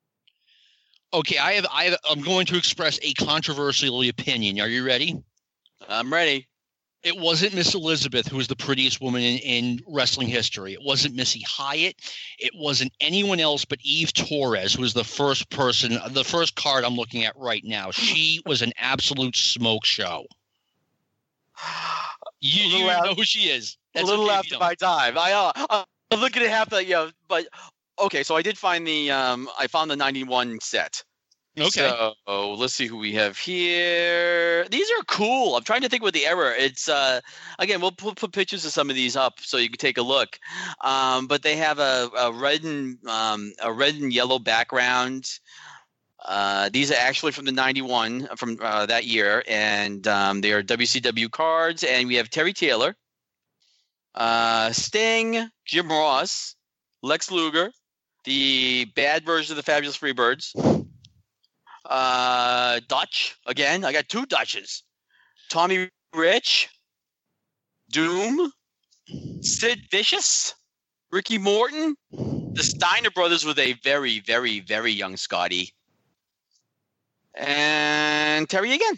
Okay, I have I have I'm going to express a controversial opinion. Are you ready? I'm ready. It wasn't Miss Elizabeth, who was the prettiest woman in, in wrestling history. It wasn't Missy Hyatt. It wasn't anyone else but Eve Torres, who was the first person, the first card I'm looking at right now. She was an absolute smoke show. You, you know who she is. That's a little okay after my time. I, uh, I'm looking at half the, you know, but okay. So I did find the, um, I found the ninety-one set. Okay. So let's see who we have here. These are cool. I'm trying to think what the era. It's uh, again, we'll put, put pictures of some of these up so you can take a look. Um, but they have a, a red and um, a red and yellow background. Uh, these are actually from the ninety-one from uh, that year, and um, they are W C W cards. And we have Terry Taylor, uh, Sting, Jim Ross, Lex Luger, the bad version of the Fabulous Freebirds. Uh, Dutch again. I got two Dutches. Tommy Rich, Doom, Sid Vicious, Ricky Morton, the Steiner brothers with a very, very, very young Scotty, and Terry again.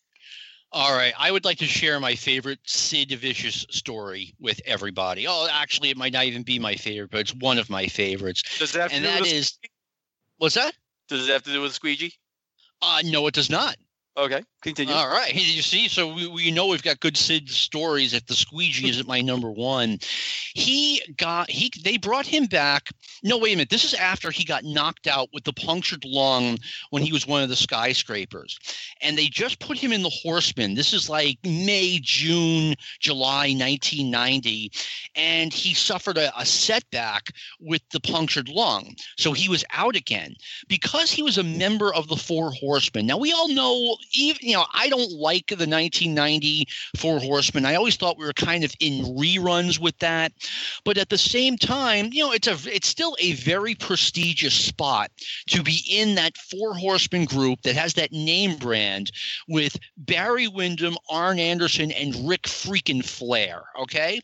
All right. I would like to share my favorite Sid Vicious story with everybody. Oh, actually, it might not even be my favorite, but it's one of my favorites. Does it have to and do that with is, what's that? Does it have to do with squeegee? Uh, no, it does not. Okay, continue. All right. Hey, you see, so we, we know we've got good Sid stories if the squeegee isn't my number one. He got he they brought him back. No, wait a minute. This is after he got knocked out with the punctured lung when he was one of the skyscrapers. And they just put him in the Horsemen. This is like May, June, July nineteen ninety. And he suffered a, a setback with the punctured lung. So he was out again because he was a member of the Four Horsemen. Now, we all know, even, you know, I don't like the nineteen ninety Four Horsemen. I always thought we were kind of in reruns with that. But at the same time, you know, it's a it's still a very prestigious spot to be in that Four Horsemen group that has that name brand with Barry Windham, Arn Anderson, and Ric freaking Flair. Okay.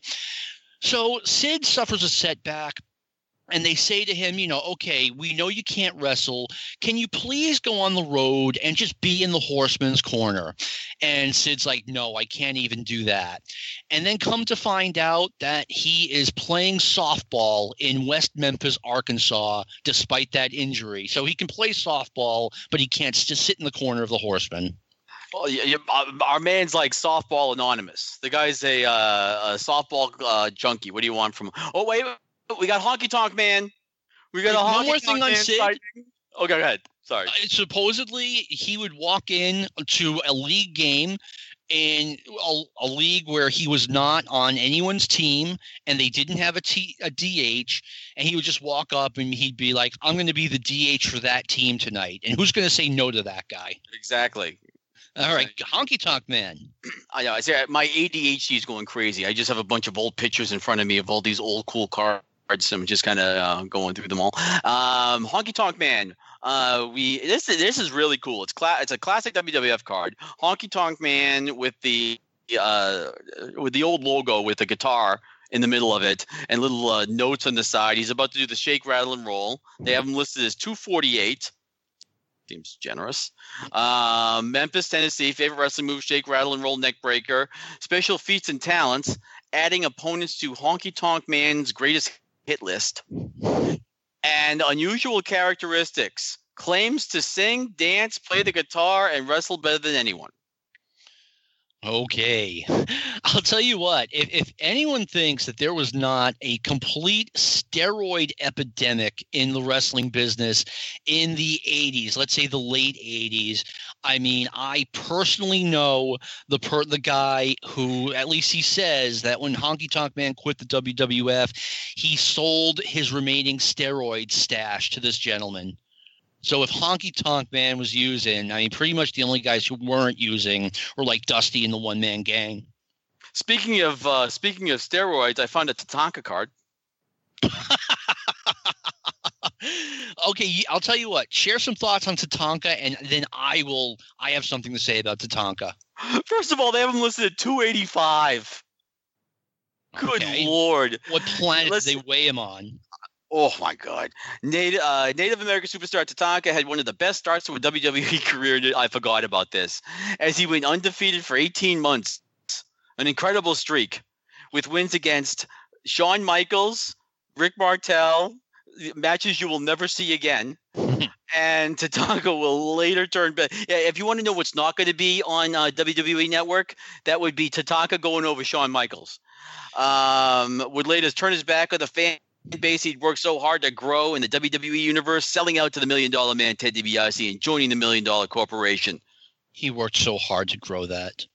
So Sid suffers a setback. And they say to him, you know, okay, we know you can't wrestle. Can you please go on the road and just be in the Horseman's corner? And Sid's like, no, I can't even do that. And then come to find out that he is playing softball in West Memphis, Arkansas, despite that injury. So he can play softball, but he can't just sit in the corner of the Horseman. Well, you, you, our man's like softball anonymous. The guy's a, uh, a softball uh, junkie. What do you want from him? Oh, wait. We got Honky Tonk Man. We got a One more thing on Sid. Fighting. Okay, go ahead. Sorry. Uh, supposedly, he would walk in to a league game in a, a league where he was not on anyone's team and they didn't have a, T, a D H, and he would just walk up and he'd be like, I'm going to be the D H for that team tonight. And who's going to say no to that guy? Exactly. All right, Honky Tonk Man. I know. I say my A D H D is going crazy. I just have a bunch of old pictures in front of me of all these old cool cars. I'm just kind of uh, going through them all. Um, Honky Tonk Man. Uh, we this this is really cool. It's cla- It's a classic W W F card. Honky Tonk Man with the uh, with the old logo with the guitar in the middle of it and little uh, notes on the side. He's about to do the shake, rattle, and roll. They have him listed as two forty-eight. Seems generous. Uh, Memphis, Tennessee. Favorite wrestling move: shake, rattle, and roll, neck breaker. Special feats and talents: adding opponents to Honky Tonk Man's greatest hit list. And unusual characteristics: claims to sing, dance, play the guitar, and wrestle better than anyone. Okay. I'll tell you what, if, if anyone thinks that there was not a complete steroid epidemic in the wrestling business in the eighties, let's say the late eighties, I mean, I personally know the per, the guy who, at least he says, that when Honky Tonk Man quit the W W F, he sold his remaining steroid stash to this gentleman. So if Honky Tonk Man was using, I mean, pretty much the only guys who weren't using were like Dusty and the One Man Gang. Speaking of uh, speaking of steroids, I found a Tatanka card. Okay, I'll tell you what. Share some thoughts on Tatanka, and then I will. I have something to say about Tatanka. First of all, they have him listed at two eighty-five. Good okay. Lord! What planet did they weigh him on? Oh my God! Native uh, Native American superstar Tatanka had one of the best starts to a W W E career. I forgot about this, as he went undefeated for eighteen months, an incredible streak, with wins against Shawn Michaels, Rick Martel, matches you will never see again. And Tatanka will later turn back. Yeah, if you want to know what's not going to be on uh, W W E Network, that would be Tatanka going over Shawn Michaels. Um, would later turn his back on the fan base he'd worked so hard to grow in the W W E universe, selling out to the Million Dollar Man Ted DiBiase and joining the Million Dollar Corporation. He worked so hard to grow that.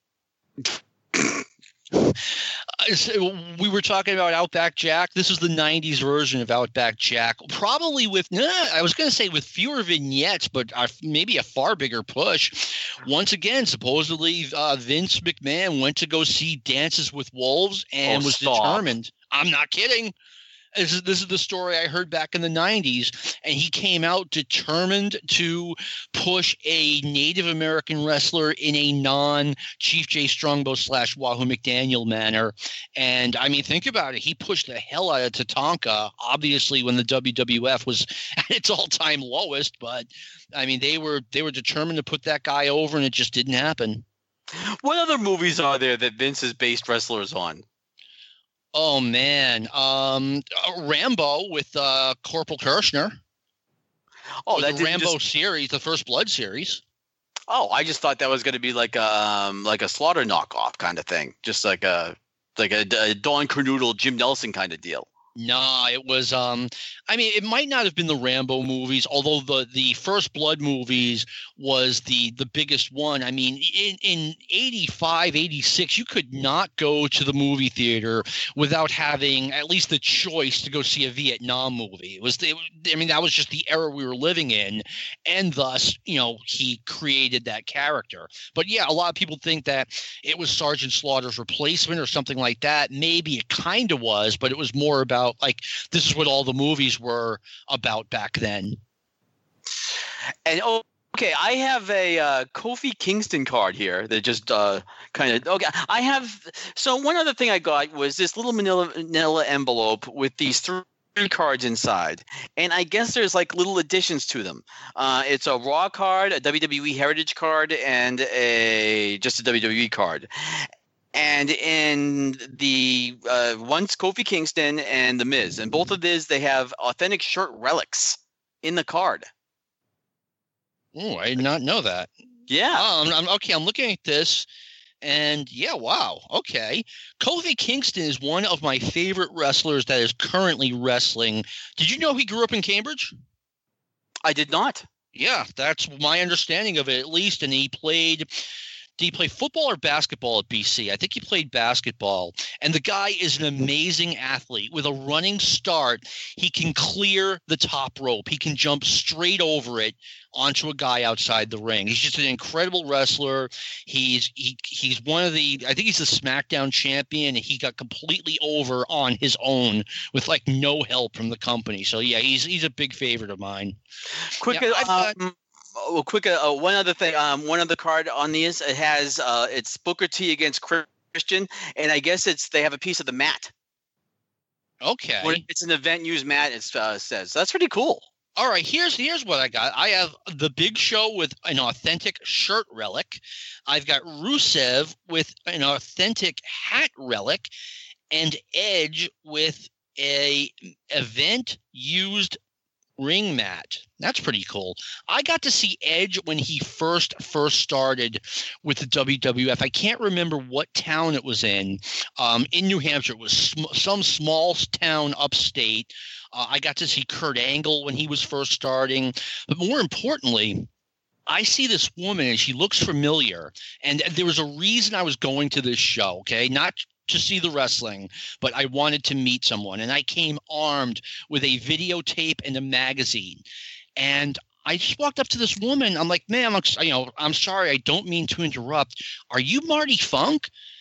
So we were talking about Outback Jack. This is the nineties version of Outback Jack, probably with nah, I was going to say with fewer vignettes, but uh, maybe a far bigger push. Once again, supposedly uh, Vince McMahon went to go see Dances with Wolves and oh, was stop. determined. I'm not kidding. This is, this is the story I heard back in the nineties, and he came out determined to push a Native American wrestler in a non-Chief Jay Strongbow slash Wahoo McDaniel manner. And, I mean, think about it. He pushed the hell out of Tatanka, obviously, when the W W F was at its all-time lowest. But, I mean, they were they were determined to put that guy over, and it just didn't happen. What other movies are there that Vince has based wrestlers on? Oh, man. Um, uh, Rambo with uh, Corporal Kirshner. Oh, that the Rambo just... series, the First Blood series. Oh, I just thought that was going to be like a um, like a Slaughter knockoff kind of thing, just like a like a, a Don Cornudel, Jim Nelson kind of deal. No, it was. Um, I mean, it might not have been the Rambo movies, although the the First Blood movies was the the biggest one. I mean, in in eighty-five, eighty-six, you could not go to the movie theater without having at least the choice to go see a Vietnam movie. It was, it, I mean, that was just the era we were living in, and thus, you know, he created that character. But yeah, a lot of people think that it was Sergeant Slaughter's replacement or something like that. Maybe it kind of was, but it was more about like this is what all the movies were about back then. And oh, okay, I have a uh, Kofi Kingston card here that just uh, kind of okay. I have so one other thing I got was this little manila, manila envelope with these three cards inside, and I guess there's like little additions to them. Uh, it's a Raw card, a W W E Heritage card, and a just a W W E card. And in the uh, one's Kofi Kingston and The Miz, and both of these they have authentic shirt relics in the card. Oh, I did not know that. Yeah. Oh, I'm, I'm, okay, I'm looking at this, and yeah, wow. Okay, Kofi Kingston is one of my favorite wrestlers that is currently wrestling. Did you know he grew up in Cambridge? I did not. Yeah, that's my understanding of it, at least. And he played. Did he play football or basketball at B C? I think he played basketball. And the guy is an amazing athlete. With a running start, he can clear the top rope. He can jump straight over it onto a guy outside the ring. He's just an incredible wrestler. He's he he's one of the – I think he's the SmackDown champion. He got completely over on his own with like no help from the company. So, yeah, he's he's a big favorite of mine. Quick yeah, uh, – Oh, quick! Uh, one other thing. Um, one other card on these. It has uh, it's Booker T against Christian, and I guess it's they have a piece of the mat. Okay, when it's an event used mat. It uh, says so that's pretty cool. All right, here's here's what I got. I have the Big Show with an authentic shirt relic. I've got Rusev with an authentic hat relic, and Edge with a event used ring mat. That's pretty cool. I got to see Edge when he first first started with the W W F. I can't remember what town it was in. Um, in New Hampshire. It was sm- some small town upstate. Uh, I got to see Kurt Angle when he was first starting. But more importantly, I see this woman and she looks familiar. And there was a reason I was going to this show, okay? Not to see the wrestling, but I wanted to meet someone. And I came armed with a videotape and a magazine. And I just walked up to this woman. I'm like, ma'am, I'm, you know, I'm sorry. I don't mean to interrupt. Are you Marty Funk?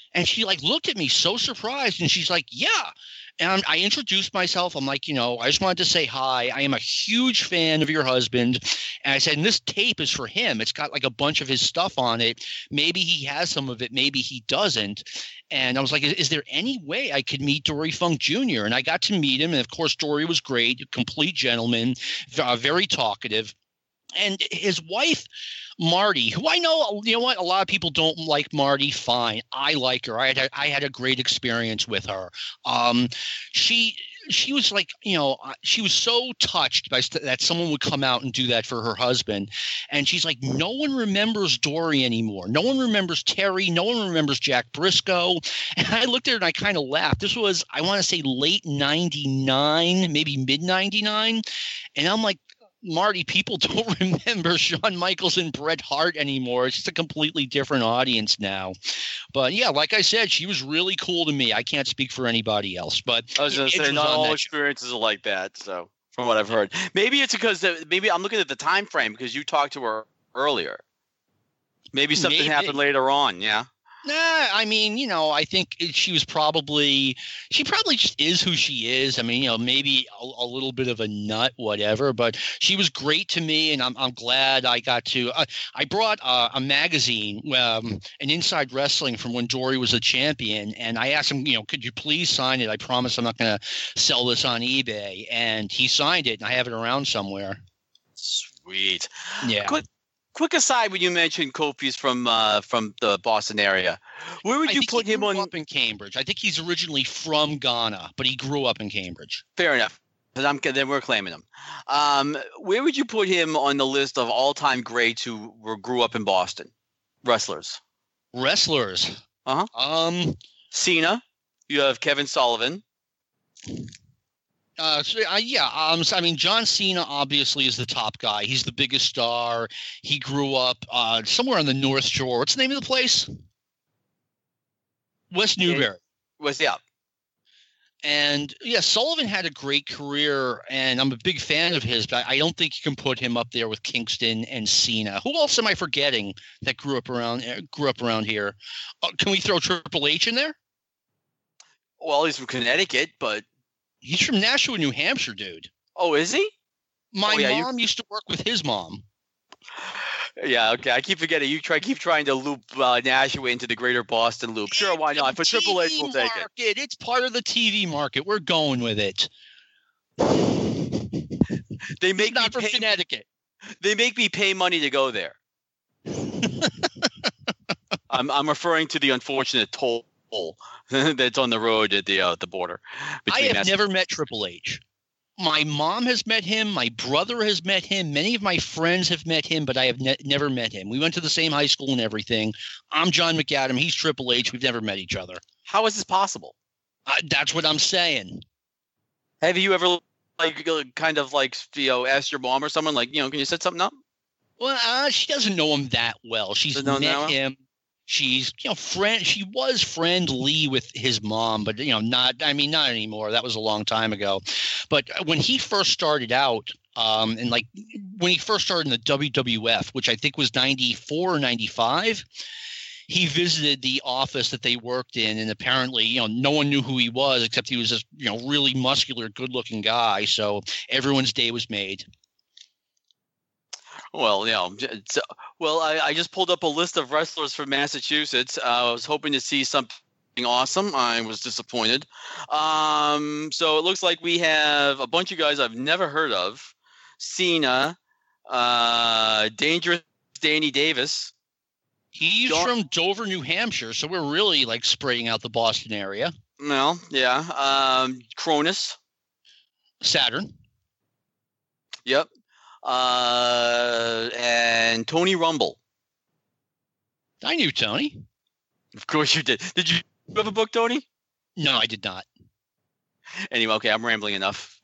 And she like looked at me so surprised, and she's like, yeah. And I introduced myself. I'm like, you know, I just wanted to say hi. I am a huge fan of your husband. And I said, and this tape is for him. It's got like a bunch of his stuff on it. Maybe he has some of it. Maybe he doesn't. And I was like, is, is there any way I could meet Dory Funk Junior? And I got to meet him. And of course, Dory was great, a complete gentleman, uh, very talkative. And his wife, Marty, who I know, you know what, a lot of people don't like Marty. Fine, I like her. I had I had a great experience with her. Um, she she was like, you know, she was so touched by st- that someone would come out and do that for her husband. And she's like, no one remembers Dory anymore. No one remembers Terry. No one remembers Jack Briscoe. And I looked at her and I kind of laughed. This was, I want to say, late ninety-nine, maybe mid ninety-nine, and I'm like, Marty, people don't remember Shawn Michaels and Bret Hart anymore. It's just a completely different audience now. But yeah, like I said, she was really cool to me. I can't speak for anybody else, but I was going to say, not all experiences are like that. So from what I've heard, maybe it's because the, maybe I'm looking at the time frame because you talked to her earlier. Maybe something maybe. happened later on. Yeah. Nah, I mean, you know, I think she was probably – she probably just is who she is. I mean, you know, maybe a, a little bit of a nut, whatever, but she was great to me, and I'm I'm glad I got to uh, – I brought uh, a magazine, um, an Inside Wrestling from when Dory was a champion, and I asked him, you know, could you please sign it? I promise I'm not going to sell this on eBay. And he signed it, and I have it around somewhere. Sweet. Yeah. Quick, quick aside, when you mentioned Kofi's from uh, from the Boston area, where would I you think put he him grew on? up in Cambridge. I think he's originally from Ghana, but he grew up in Cambridge. Fair enough. I'm, then we're claiming him. Um, where would you put him on the list of all-time greats who were, grew up in Boston? Wrestlers. Wrestlers. Uh-huh. Um, Cena. You have Kevin Sullivan. Uh, so, uh, yeah, um, so, I mean, John Cena obviously is the top guy. He's the biggest star. He grew up uh, somewhere on the North Shore. What's the name of the place? West Newbury. Was yeah. And yeah, Sullivan had a great career, and I'm a big fan of his. But I don't think you can put him up there with Kingston and Cena. Who else am I forgetting that grew up around grew up around here? Uh, can we throw Triple H in there? Well, he's from Connecticut, but he's from Nashua, New Hampshire, dude. Oh, is he? My oh, yeah, mom you... used to work with his mom. Yeah, okay. I keep forgetting. You try, keep trying to loop uh, Nashua into the greater Boston loop. Sure, why not? For Triple H, we'll take market. it. It's part of the T V market. We're going with it. They make it's not me from pay, Connecticut. They make me pay money to go there. I'm I'm referring to the unfortunate toll that's on the road at the uh, the border. I have never met Triple H. My mom has met him. My brother has met him. Many of my friends have met him, but I have ne- never met him. We went to the same high school and everything. I'm John McAdam. He's Triple H. We've never met each other. How is this possible? Uh, that's what I'm saying. Have you ever like kind of like you know asked your mom or someone like you know can you set something up? Well, uh, she doesn't know him that well. She's met him. She's, you know, friend. She was friendly with his mom, but you know, not. I mean, not anymore. That was a long time ago. But when he first started out, um, and like when he first started in the W W F, which I think was ninety-four or ninety-five, he visited the office that they worked in, and apparently, you know, no one knew who he was except he was this, you know, really muscular, good-looking guy. So everyone's day was made. Well, you know, so, well, I, I just pulled up a list of wrestlers from Massachusetts. Uh, I was hoping to see something awesome. I was disappointed. Um, so it looks like we have a bunch of guys I've never heard of. Cena, uh, Dangerous Danny Davis. He's John- from Dover, New Hampshire, so we're really like spreading out the Boston area. Well, yeah. Um, Cronus. Saturn. Yep. Uh, and Tony Rumble. I knew Tony. Of course you did. Did you have a book, Tony? No, I did not. Anyway, okay, I'm rambling enough.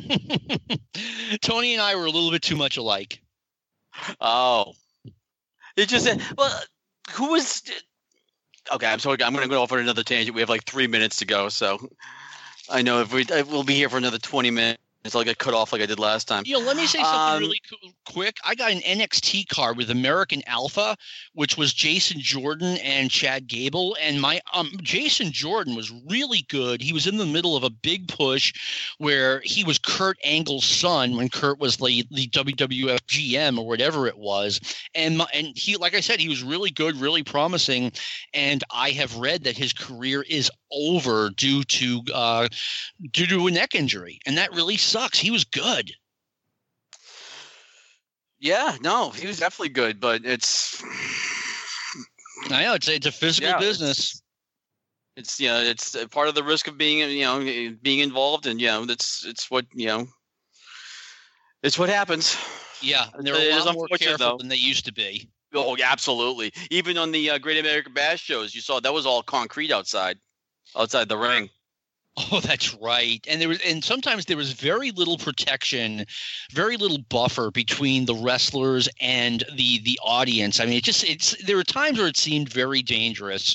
Tony and I were a little bit too much alike. Oh. It just said, well, who was – okay, I'm sorry. I'm going to go off on another tangent. We have like three minutes to go, so I know if we we'll be here for another twenty minutes. until I get cut off like I did last time. You know, let me say something Um, really qu- quick. I got an N X T card with American Alpha, which was Jason Jordan and Chad Gable. And my um, Jason Jordan was really good. He was in the middle of a big push where he was Kurt Angle's son when Kurt was the, the W W F G M or whatever it was. And my, and he, like I said, he was really good, really promising. And I have read that his career is over due to uh, due to a neck injury, and that really sucks. He was good. Yeah, no, he was definitely good, but it's I know it's it's a physical yeah, business. It's, it's you know it's a part of the risk of being you know being involved, and you know that's it's what you know it's what happens. Yeah, and they're It a is lot more unfortunate, careful though. than they used to be. Oh, yeah, absolutely. Even on the uh, Great American Bash shows, you saw that was all concrete outside, outside the ring. Oh, that's right. And there was, and sometimes there was very little protection, very little buffer between the wrestlers and the the audience. I mean, it just it's there were times where it seemed very dangerous.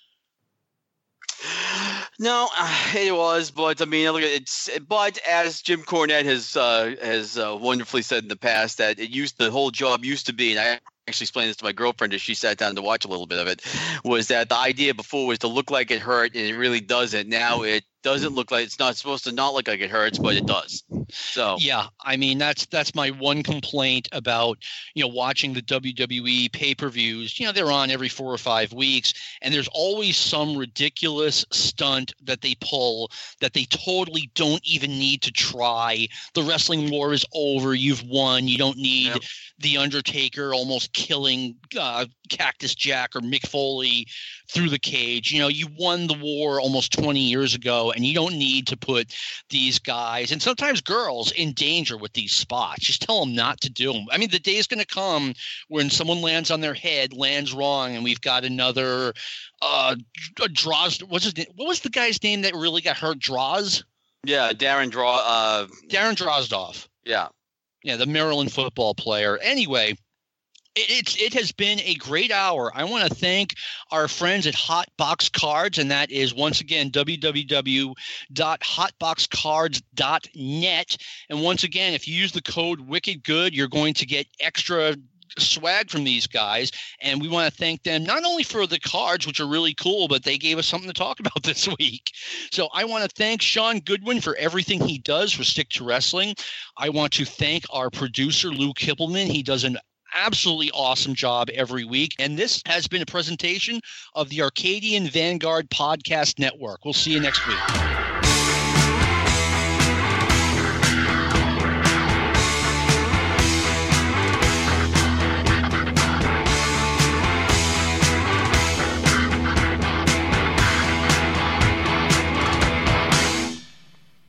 No, uh, it was, but I mean, look, it's but as Jim Cornette has uh, has uh, wonderfully said in the past, that it used the whole job used to be, and I actually explained this to my girlfriend as she sat down to watch a little bit of it, was that the idea before was to look like it hurt, and it really doesn't. Now it doesn't look like it's not supposed to not look like it hurts, but it does. So yeah, I mean that's that's my one complaint about you know watching the W W E pay-per-views. You know they're on every four or five weeks, and there's always some ridiculous stunt that they pull that they totally don't even need to try. The wrestling war is over. You've won. You don't need Yep. the Undertaker almost killing uh, Cactus Jack or Mick Foley through the cage. You know you won the war almost twenty years ago, and you don't need to put these guys and sometimes girls in danger with these spots. Just tell them not to do them. I mean, the day is going to come when someone lands on their head, lands wrong, and we've got another uh, Droz. What's his name? What was the guy's name that really got hurt? Droz? yeah, Darren Draw. Uh, Darren Drozdov. yeah. Yeah, the Maryland football player. Anyway, it, it's it has been a great hour. I want to thank our friends at Hot Box Cards, and that is once again w w w dot hot box cards dot net. And once again, if you use the code WickedGood, you're going to get extra swag from these guys, and we want to thank them not only for the cards, which are really cool, but they gave us something to talk about this week. So I want to thank Sean Goodwin for everything he does for Stick to Wrestling. I want to thank our producer Lou Kippelman. He does an absolutely awesome job every week, and this has been a presentation of the Arcadian Vanguard Podcast Network. We'll see you next week.